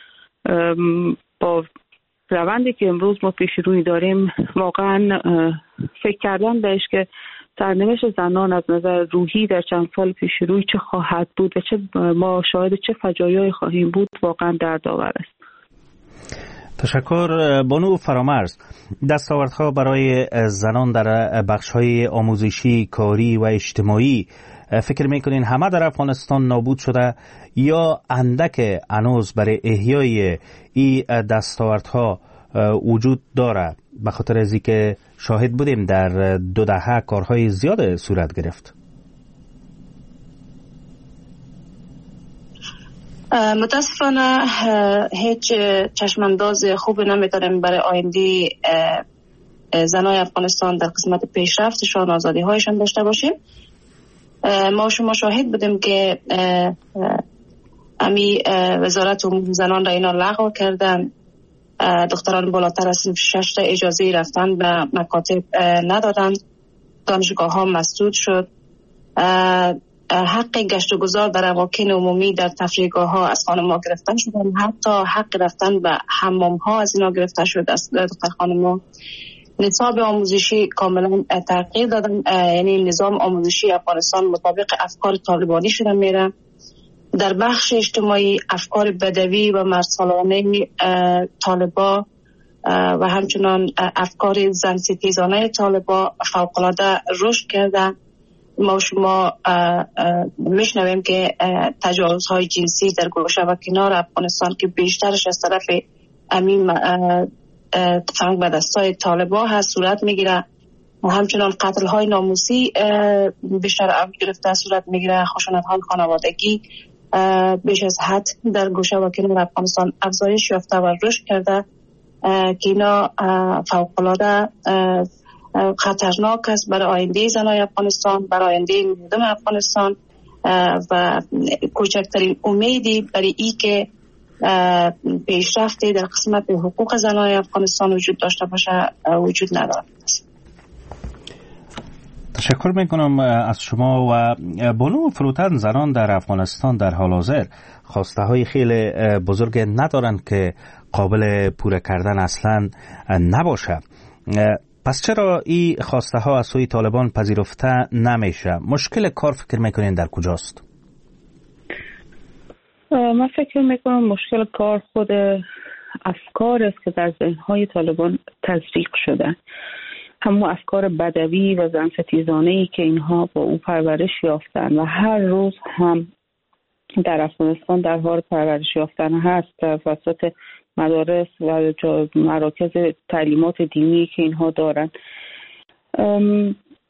با روندی که امروز ما پیش روی داریم واقعا فکر کردن بهش که سرنوشت زنان از نظر روحی در چند سال پیش روی چه خواهد بود و چه ما شاهد چه فجایعی خواهیم بود واقعا دردآور است. تشکر. بانو فرامرز، دستاوردها برای زنان در بخش‌های آموزشی، کاری و اجتماعی فکر می‌کنین همه در افغانستان نابود شده یا اندک هنوز برای احیای این دستاوردها وجود داره؟ به خاطر از اینکه شاهد بودیم در دو دهه کارهای زیاد صورت گرفت. متاسفانه هیچ چشمانداز خوب نمی‌داریم برای آینده زنای افغانستان در قسمت پیشرفتشان، آزادی هایشان داشته باشیم. ما شما شاهد بودیم که امی وزارت امور زنان را اینا لغو کردن، دختران بالاتر از صنف شش را اجازه رفتن به مکاتب ندادن، دانشگاه ها مسدود شد، حق گشت و گذار در اماکن عمومی در تفریحگاه ها از خانم ها گرفتن شدن، حتی حق رفتن به حمام ها از اینا گرفته شد از دختر خانم ها. نصاب آموزشی کاملا تغییر دادن، یعنی نظام آموزشی افغانستان مطابق افکار طالبانی شده میره. در بخش اجتماعی افکار بدوی و مردسالارانه طالبا و همچنان افکار زن ستیزانه طالبا فوق‌العاده رشد کرده. ما شما میشنویم که تجاوزهای جنسی در گوشه و کنار افغانستان که بیشترش از طرف امین فنگ به دستای طالبا هست صورت میگیره و همچنان قتل های ناموسی بیشتر اوج گرفته صورت میگیره. خشونت های خانوادگی بیش از حد در گوشه و کنار افغانستان افزایش یافته و رشد کرده که اینا فوق‌العاده خطرناک است برای آینده زنای افغانستان، برای آینده مردم افغانستان و کوچکترین امیدی برای ای که پیشرفتی در قسمت حقوق زنای افغانستان وجود داشته باشه وجود ندارد. تشکر میکنم از شما. و بانو فروتن، زنان در افغانستان در حال حاضر خواسته های خیلی بزرگ ندارند که قابل پوره کردن اصلا نباشه. پس چرا این خواسته ها از سوی طالبان پذیرفته نمیشه؟ مشکل کار فکر میکنین در کجاست؟ من فکر میکنم مشکل کار خود افکار است که در ذهنهای طالبان تزریق شده، همون افکار بدوی و زن ستیزانه‌ای که اینها با او پرورش یافتن و هر روز هم در افغانستان در حال پرورش یافتن هست در وسط مدارس و مراکز تعلیمات دینی که اینها دارن.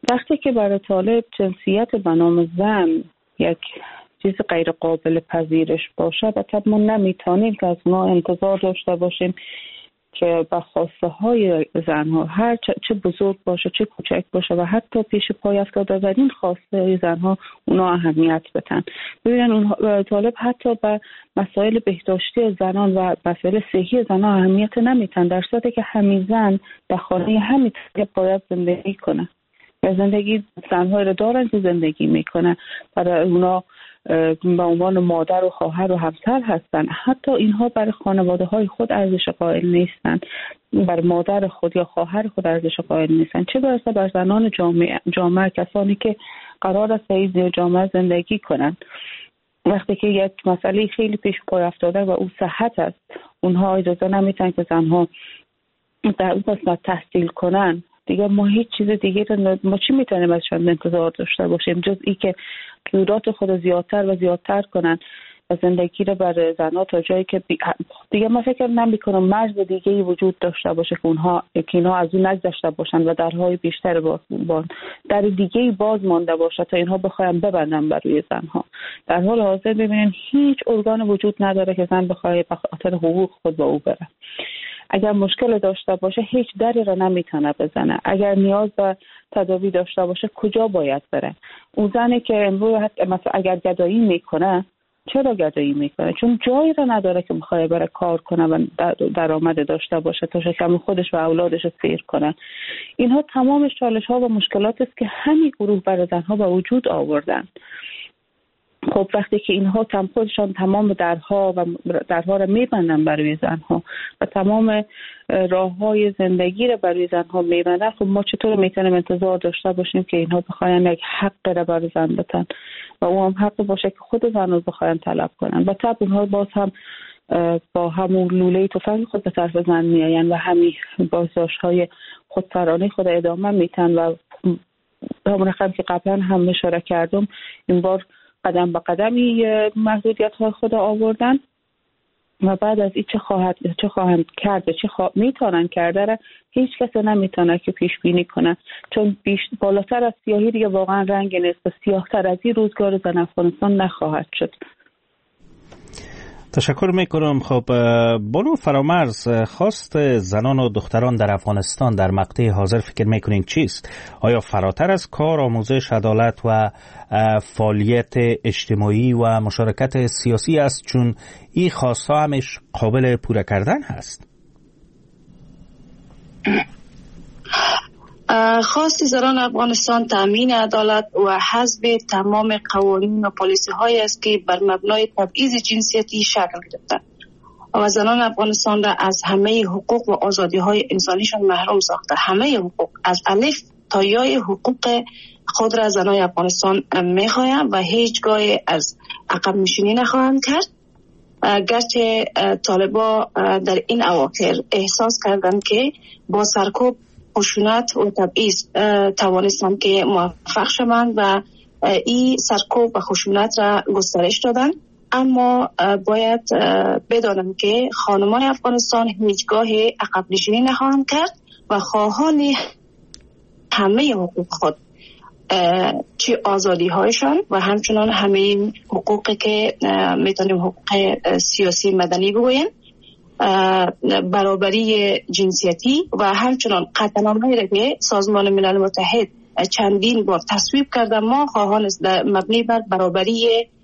وقتی که برای طالب جنسیت به نام زن یک چیز غیر قابل پذیرش باشه، و طب ما نمیتونیم که از ما انتظار داشته باشیم که به خواسته های زنها هر چه بزرگ باشه چه کوچک باشه و حتی پیش پای افتاده در این خواسته های زنها اونا اهمیت بدن. ببینن اون طالب حتی به مسائل بهداشتی زنان و مسائل صحی زنها اهمیت نمیتن، در صورتی که همین زن در خانه همین طالب باید زندگی کنه و زندگی زنها رو دارن که زندگی میکنه، برای اونا به عنوان مادر و خواهر و همسر هستن. حتی اینها برای خانواده های خود ارزش قائل نیستن، بر مادر خود یا خواهر خود ارزش قائل نیستن، چه برسه بر زنان جامعه, جامعه کسانی که قرار است در جامعه زندگی کنن. وقتی که یک مسئله خیلی پیش پای افتاده و او صحت است، اونها اجازه نمیتن که زنها در اون قسمت تحصیل کنن. دیگه ما هیچ چیز دیگه رو ما چی میتونیم ازشان انتظار داشته باشیم جز ای که قدرت خود زیادتر و زیادتر کنن و زندگی رو بر زنها تا جایی که دیگه ما فکر نمی‌کنم مرز دیگه ای وجود داشته باشه که اونها که اینها از اون نگذشته باشن و درهای بیشتر باز در دیگه ای باز مانده باشه تا اینها بخوایم ببندن بر روی زنها. در حال حاضر ببینین هیچ ارگان وجود نداره که زن بخواد به خاطر حقوق خود با او بره. اگر مشکل داشته باشه هیچ دری را نمیتونه بزنه. اگر نیاز به تداوی داشته باشه کجا باید بره؟ اون زنی که امروز مثلا اگر گدایی میکنه، چرا گدایی میکنه؟ چون جایی را نداره که بخواد بره کار کنه و درآمد داشته باشه تا شکم خودش و اولادش سیر کنه. اینها تمامش چالش ها و مشکلات است که همین گروه برای زنها به وجود آوردن. خب وقتی که اینها تم خودشان تمام درها و درها را میبندن برای زنها و تمام راههای زندگی را برای زنها میبندن، خب ما چطور میتونیم انتظار داشته باشیم که اینها بخواین یک حق را برای زن بدن و اون هم حق باشه که خود زن رو بخواین طلب کنن و طب اونها باز هم با همون لوله تفنگ خود به طرف زن میاین و همین بازداشت‌های خودسرانه خود ادامه میتن و همون رقم که قبلا هم اشاره کردم این بار قدم به قدمی محدودیت های خود آوردن و بعد از این چه خواهد چه خواهند کرد چه خوا... میتونن کرده را هیچ کس نمیتونه که پیش بینی کنه، چون بیش بالاتر از سیاهی دیگه واقعا رنگ نیست و سیاه‌تر از این روزگار زن افغانستان نخواهد شد. تشکر میکنم. خب بانو فرامرز، خواست زنان و دختران در افغانستان در مقطع حاضر فکر میکنین چیست؟ آیا فراتر از کار، آموزش، عدالت و فعالیت اجتماعی و مشارکت سیاسی است، چون این خواستها همش قابل پوره کردن هست؟ خواست زنان افغانستان تامین عدالت و حذف تمام قوانین و پالیسی هایی است که بر مبنای تبعیض جنسیتی شکل گرفته و زنان افغانستان را از همه حقوق و آزادی های انسانیشان محروم ساخته. همه حقوق از الف تا یای حقوق خود را زنان افغانستان میخواهند و هیچگاه از عقب نشینی نخواهند کرد. گرچه طالبا در این اواخر احساس کردند که با سرکوب، خشونت و تبعیض توانستند که موفق شوند و این سرکوب و خشونت را گسترش دادند، اما باید بدانم که خانمان افغانستان هیچگاه عقب نشینی نخواهند کرد و خواهان همه حقوق خود، چه آزادی هایشان و همچنان همه حقوقی که میتونیم حقوق سیاسی مدنی بگوییم، برابری جنسیتی و همچنان قطعنامه‌ای را که سازمان ملل متحد چندین بار تصویب کرده، ما خواهان مبنی بر برابری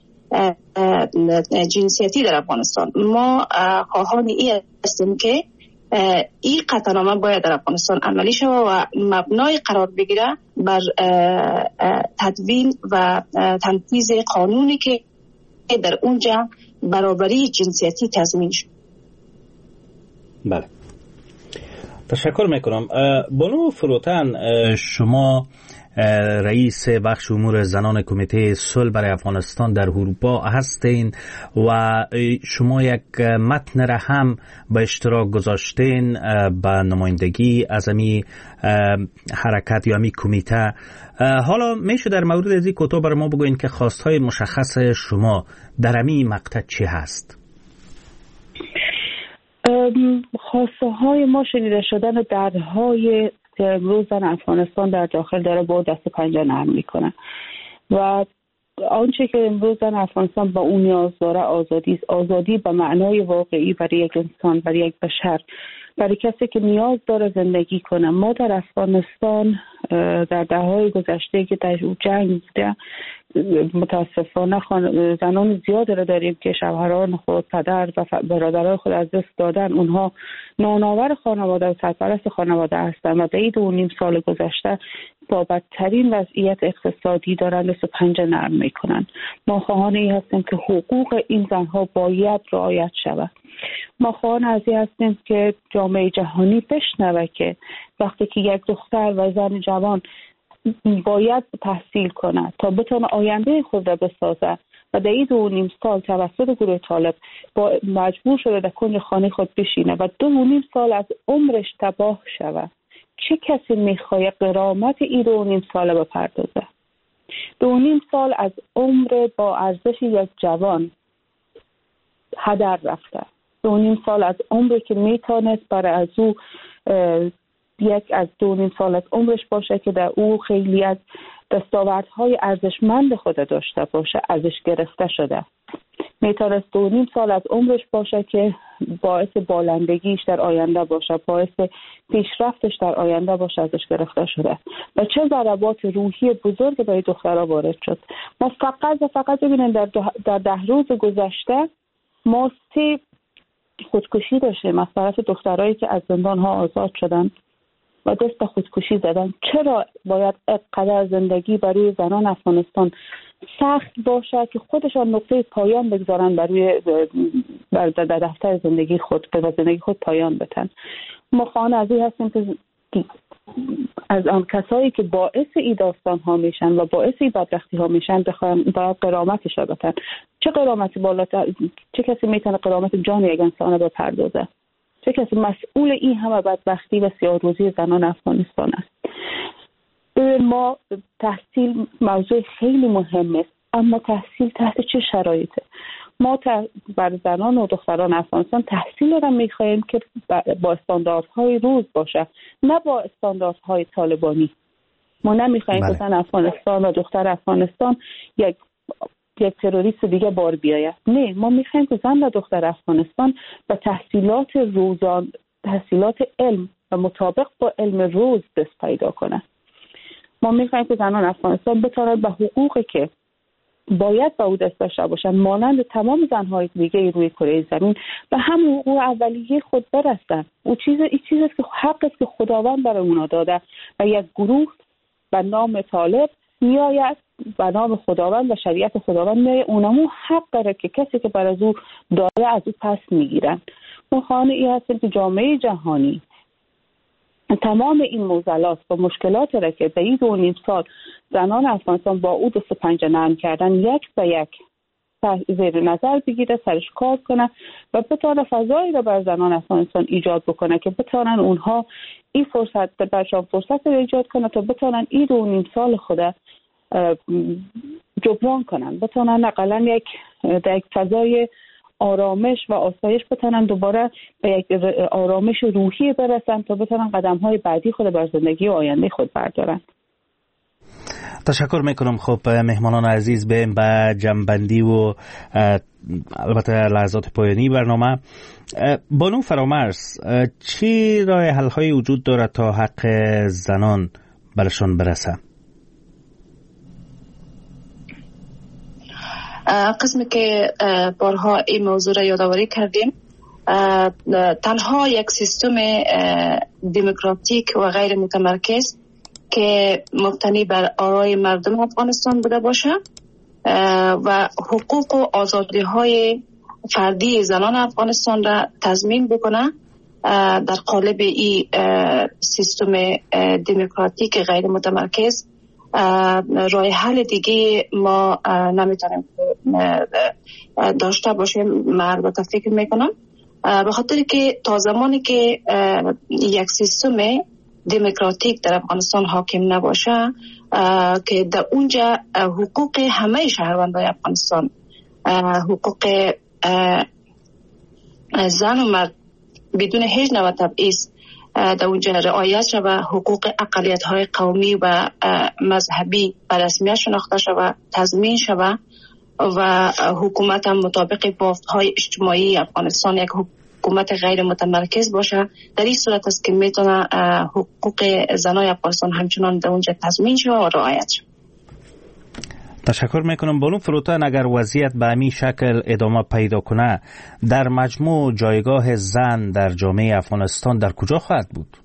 جنسیتی در افغانستان. ما خواهان این هستیم که این قطعنامه باید در افغانستان عملی شود و مبنای قرار بگیره بر تدوین و تنفیذ قانونی که در اونجا برابری جنسیتی تضمین شد. بله، تشکر میکنم. بانو فروتن، شما رئیس بخش امور زنان کمیته صلح برای افغانستان در اروپا هستین و شما یک متن را هم به اشتراک گذاشتین به نمایندگی از امی حرکت یا امی کمیته. حالا میشه در مورد از این کتاب برای ما بگوین که خواستهای مشخص شما در امی مقطع چی هست؟ خواسته های ما شنیده شدن درهای که امروز زن افغانستان در داخل داره با دست پنجه نرم میکنه و آنچه که امروز زن افغانستان با اون نیاز داره آزادی است. آزادی به معنای واقعی برای یک انسان، برای یک بشر، برای کسی که نیاز داره زندگی کنه. ما در افغانستان در دهه‌های گذشته که در جنگ بوده متاسفانه زنان زیاد را داریم که شوهران خود، پدر و برادرای خود از دست دادن. اونها نانآور خانواده و سرپرست خانواده هستند و در دو و نیم سال گذشته با بدترین وضعیت اقتصادی دارن دست پنجه نرم میکنن. ما خواهان این هستیم که حقوق این زنها باید رعایت شود. ما خواهان از این هستیم که جامعه جهانی بشنوه که وقتی که یک دختر و زن جوان باید تحصیل کنه تا بتونه آینده خود را بسازه و در این دو و نیم سال توسط گروه طالب با مجبور شده در کنج خانه خود بشینه و دو و نیم سال از عمرش تباه شود، چه کسی میخواد غرامت این دو و نیم سال بپردازه؟ دو و نیم سال از عمر با ارزش یک جوان هدر رفته. دو و نیم سال از عمری که میتونست برای از او یک از دو نیم سال از عمرش باشه که در او خیلی از دستاوردهای ارزشمند خود داشته باشه ازش گرفته شده. میتونست دو نیم سال از عمرش باشه که باعث بالندگیش در آینده باشه، باعث پیشرفتش در آینده باشه، ازش گرفته شده و چه ضربات روحی بزرگ برای دخترها وارد شد. ما فقط و فقط ببینید در, در ده روز گذشته ما سه خودکشی داشتیم از طرف دخترایی که از زندان ها آزاد شدن و دست خودکشی زدن. چرا باید اینقدر زندگی برای زنان افغانستان سخت باشه که خودشان نقطه پایان بگذارن برای بر در دفتر زندگی خود به زندگی خود پایان بدن؟ ما خواهان از این هستیم که از آن کسایی که باعث این داستان ها میشن و باعث این بدبختی ها میشن بخوام باید غرامتش رو بدن. چه غرامتی بالاتر؟ چه کسی میتونه غرامت جان یک انسان رو بپردازه؟ چه کسی مسئول این همه بدبختی و سیاه‌روزی زنان افغانستان است؟ ما تحصیل موضوع خیلی مهم است، اما تحصیل تحت چه شرایطه؟ ما بر زنان و دختران افغانستان تحصیل را میخواهیم که با استانداردهای روز باشه، نه با استانداردهای طالبانی. ما نمیخواهیم که زن افغانستان و دختر افغانستان یک یک تروریست دیگه بار بیاید. نه، ما میخوایم که زن و دختر افغانستان به تحصیلات روزان تحصیلات علم و مطابق با علم روز دست پیدا کنه. ما میخوایم که زنان افغانستان بتوانند به حقوقی که باید به او دست داشته باشند مانند تمام زنهای دیگه روی کره زمین به هم حقوق اولیه خود برسند. او چیز این چیزی است که حق است که خداوند برای اونا داده و یک گروه به نام طالب میآید به نام خداوند و شریعت خداوند میآید، اونمو حق داره که کسی که بر از او داره از او پس میگیرن. ما خواهان این هستیم که جامعه جهانی تمام این معضلات و مشکلات را که در این دو نیم سال زنان افغانستان با او دست پنجه نرم کردن یک به یک زیر نظر بگیره، سرش کار کنه و بتونه فضایی را بر زنان افغانستان ایجاد بکنه که بتونن اونها این فرصت برشان فرصت را ایجاد کنه تا بتونن این دو نیم سال خود جبران کنن، بتونن اقلا یک در یک فضای آرامش و آسایش بتونن دوباره به یک آرامش روحی برسن تا بتونن قدم‌های بعدی خود بر زندگی و آینده خود بردارن. تشکر میکنم. خب مهمانان عزیز، به به جنبندی و البته لحظات پایانی برنامه، بانو فرامرز، چی راه حل های وجود داره تا حق زنان برشان برسه؟ قسمی که بارها این موضوع را یادآوری کردیم، تنها یک سیستم دموکراتیک و غیر متمرکز که مبتنی بر آرای مردم افغانستان بوده باشه و حقوق و آزادی های فردی زنان افغانستان را تضمین بکنه، در قالب این سیستم دموکراتیک غیر متمرکز راه حل دیگه ما نمیتونیم داشته باشیم. من البته فکر میکنم به خاطر که تا زمانی که یک سیستم دموکراتیک در افغانستان حاکم نباشه که در اونجا حقوق همه شهروندان افغانستان، حقوق زن و مرد بدون هیچ نوع تبعیض در اونجا رعایت شود، حقوق اقلیت های قومی و مذهبی به رسمیت شناخته شود، تضمین شود و حکومت هم مطابق بافت‌های اجتماعی افغانستان یک حکومت غیر متمرکز باشه. در این صورت است که میتونه حقوق زنای افغانستان همچنان در اونجا تضمین شود و رعایت شود. تشکر میکنم. بانو فروتن، اگر وضعیت به همین شکل ادامه پیدا کنه، در مجموع جایگاه زن در جامعه افغانستان در کجا خواهد بود؟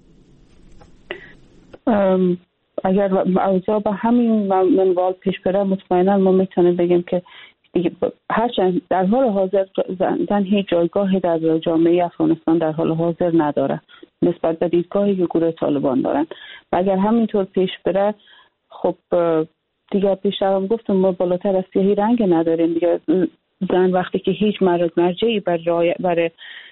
اگر اوضاع به همین منوال پیش بره، مطمئنا ما میتونیم بگیم که هرچند در حال حاضر زن هیچ جایگاهی در جامعه افغانستان در حال حاضر نداره نسبت به دیدگاهی که گروه طالبان دارن و اگر همینطور پیش بره، خب دیگه بیشتر هم گفتم ما بالاتر از سیاهی رنگ نداریم دیگه. زن وقتی که هیچ مرجعی برای برای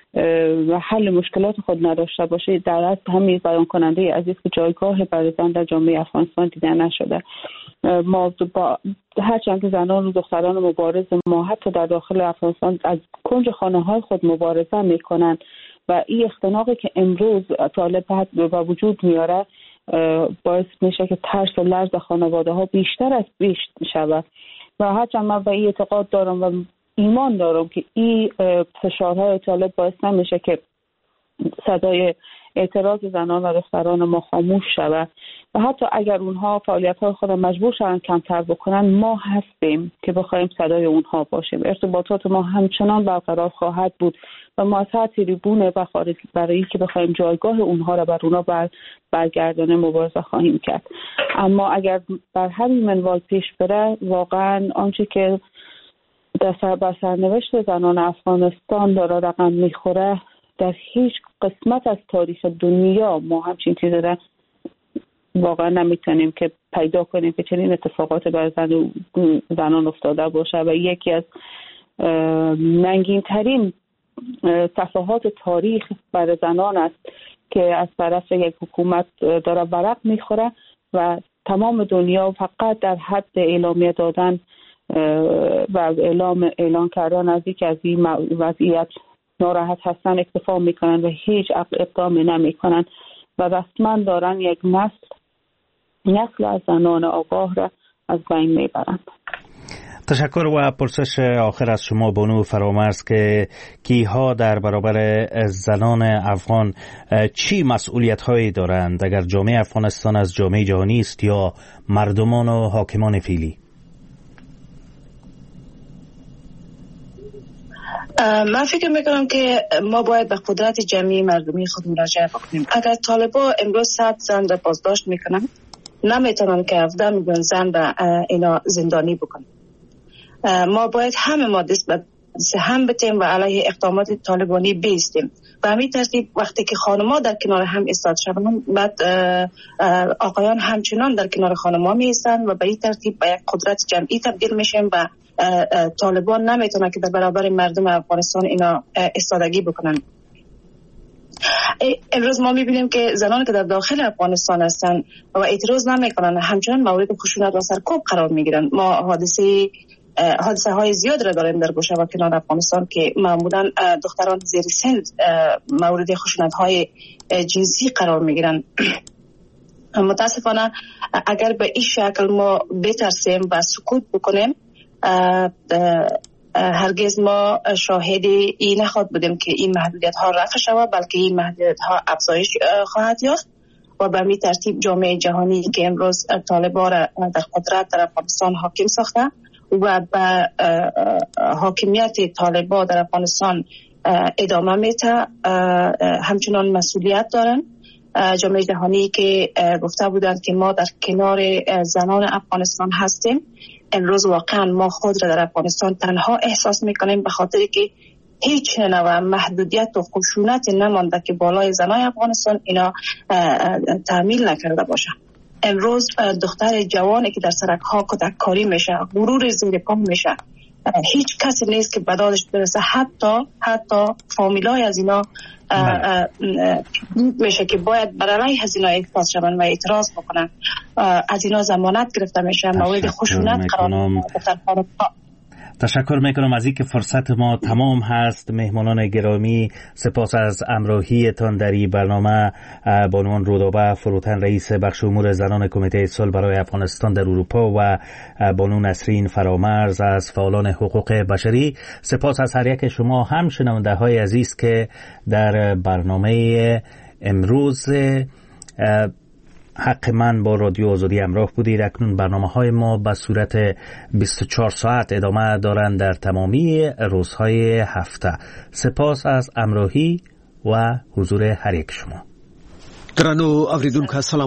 حل مشکلات خود نداشته باشه، در اصل همین بیان کننده عزیز که جایگاه برای زن در جامعه افغانستان دیده نشده. ما با هرچند که زنان و دختران مبارز ما حتی در داخل افغانستان از کنج خانه‌های خود مبارزه میکنن و این اختناقی که امروز طالب به وجود میاره باعث میشه که ترس و لرز خانواده ها بیشتر از بیش شود و هرچند من به این اعتقاد دارم و ایمان دارم که این فشارهای طالب باعث نمیشه که صدای اعتراض زنان و دختران ما خاموش شود و حتی اگر اونها فعالیت‌های خود مجبور شدن کمتر بکنن، ما هستیم که بخوایم صدای اونها باشیم. ارتباطات ما همچنان برقرار خواهد بود و ما از هر تریبون و خارج برای که بخوایم جایگاه اونها را بر اونها بر برگردانه مبارزه خواهیم کرد. اما اگر بر همین منوال پیش بره، واقعا آنچه که در سر بر سرنوشت زنان افغانستان داره رقم میخوره، در هیچ قسمت از تاریخ دنیا ما همچین چیزی را واقعا نمیتونیم که پیدا کنیم که چنین اتفاقات بر زن زنان افتاده باشه و یکی از ننگین ترین صفحات تاریخ بر زنان است که از طرف یک حکومت داره برق میخوره و تمام دنیا فقط در حد اعلامیه دادن و اعلام اعلان کردن از اینکه از این وضعیت ناراحت هستن اکتفا میکنن و هیچ اقدامی نمیکنن و رسما دارن یک نسل نسل از زنان آگاه را از بین میبرن. تشکر. و پرسش آخر از شما بانو فرامرز که کیها در برابر زنان افغان چی مسئولیت هایی دارند اگر جامعه افغانستان از جامعه جهانی است یا مردمان و حاکمان فعلی؟ من فکر میکنم که ما باید به قدرت جمعی مردمی خود مراجعه بکنیم. اگر طالبان امروز صد زن را بازداشت میکنن، نمیتونن که هفده میلیون زن را اینا زندانی بکنن. ما باید همه ما دست به هم بتیم و علیه اقدامات طالبانی بیستیم و همین ترتیب وقتی که خانم‌ها در کنار هم ایستاد شوند، بعد آقایان همچنان در کنار خانم‌ها می ایستند و به این ترتیب به یک قدرت جمعی تبدیل میشیم و طالبان نمیتونه که در برابر مردم افغانستان اینا ایستادگی بکنن. امروز ما میبینیم که زنانی که در داخل افغانستان هستن و اعتراض نمیکنن همچنان مورد خشونت و سرکوب قرار میگیرن. ما حادثه حادثه های زیاد را داریم در گوشه و کنار افغانستان که معمولا دختران زیر سن مورد خشونت های جنسی قرار میگیرن. متاسفانه اگر به این شکل ما بترسیم و سکوت بکنیم، هرگز ما شاهد این نخواهد بودیم که این محدودیت ها رفع شود، بلکه این محدودیت ها افزایش خواهد یافت و به همین ترتیب جامعه جهانی که امروز طالبان را در قدرت در افغانستان حاکم ساخته و به حاکمیت طالبان در افغانستان ادامه میده همچنان مسئولیت دارن. جامعه جهانی که گفته بودند که ما در کنار زنان افغانستان هستیم، امروز واقعا ما خود را در افغانستان تنها احساس میکنیم به خاطر که هیچ نوع محدودیت و خشونت نمانده که بالای زنای افغانستان اینا تعمیل نکرده باشه. امروز دختر جوانی که در سرک ها کتک کاری میشه، غرور زیر پا میشه، هیچ کسی نیست که به دادش برسه. حتی حتی فامیلای از اینا میشه که باید برای از اینا احساس شوند و اعتراض بکنن. از اینا ضمانت گرفته میشه، مورد خشونت قرار میگیرن. تشکر میکنم از اینکه فرصت ما تمام هست. مهمانان گرامی، سپاس از همراهیتان در این برنامه. بانوان رودابه فروتن، رئیس بخش امور زنان کمیته صلح برای افغانستان در اروپا، و بانو نسرین فرامرز از فعالان حقوق بشری. سپاس از هر یک شما هم شنونده های عزیز که در برنامه امروز حق من با رادیو آزادی همراه بودید. اکنون برنامه های ما به صورت بیست و چهار ساعت ادامه دارند در تمامی روزهای هفته. سپاس از همراهی و حضور هر یک شما. درنو اوریدونکو، سلام.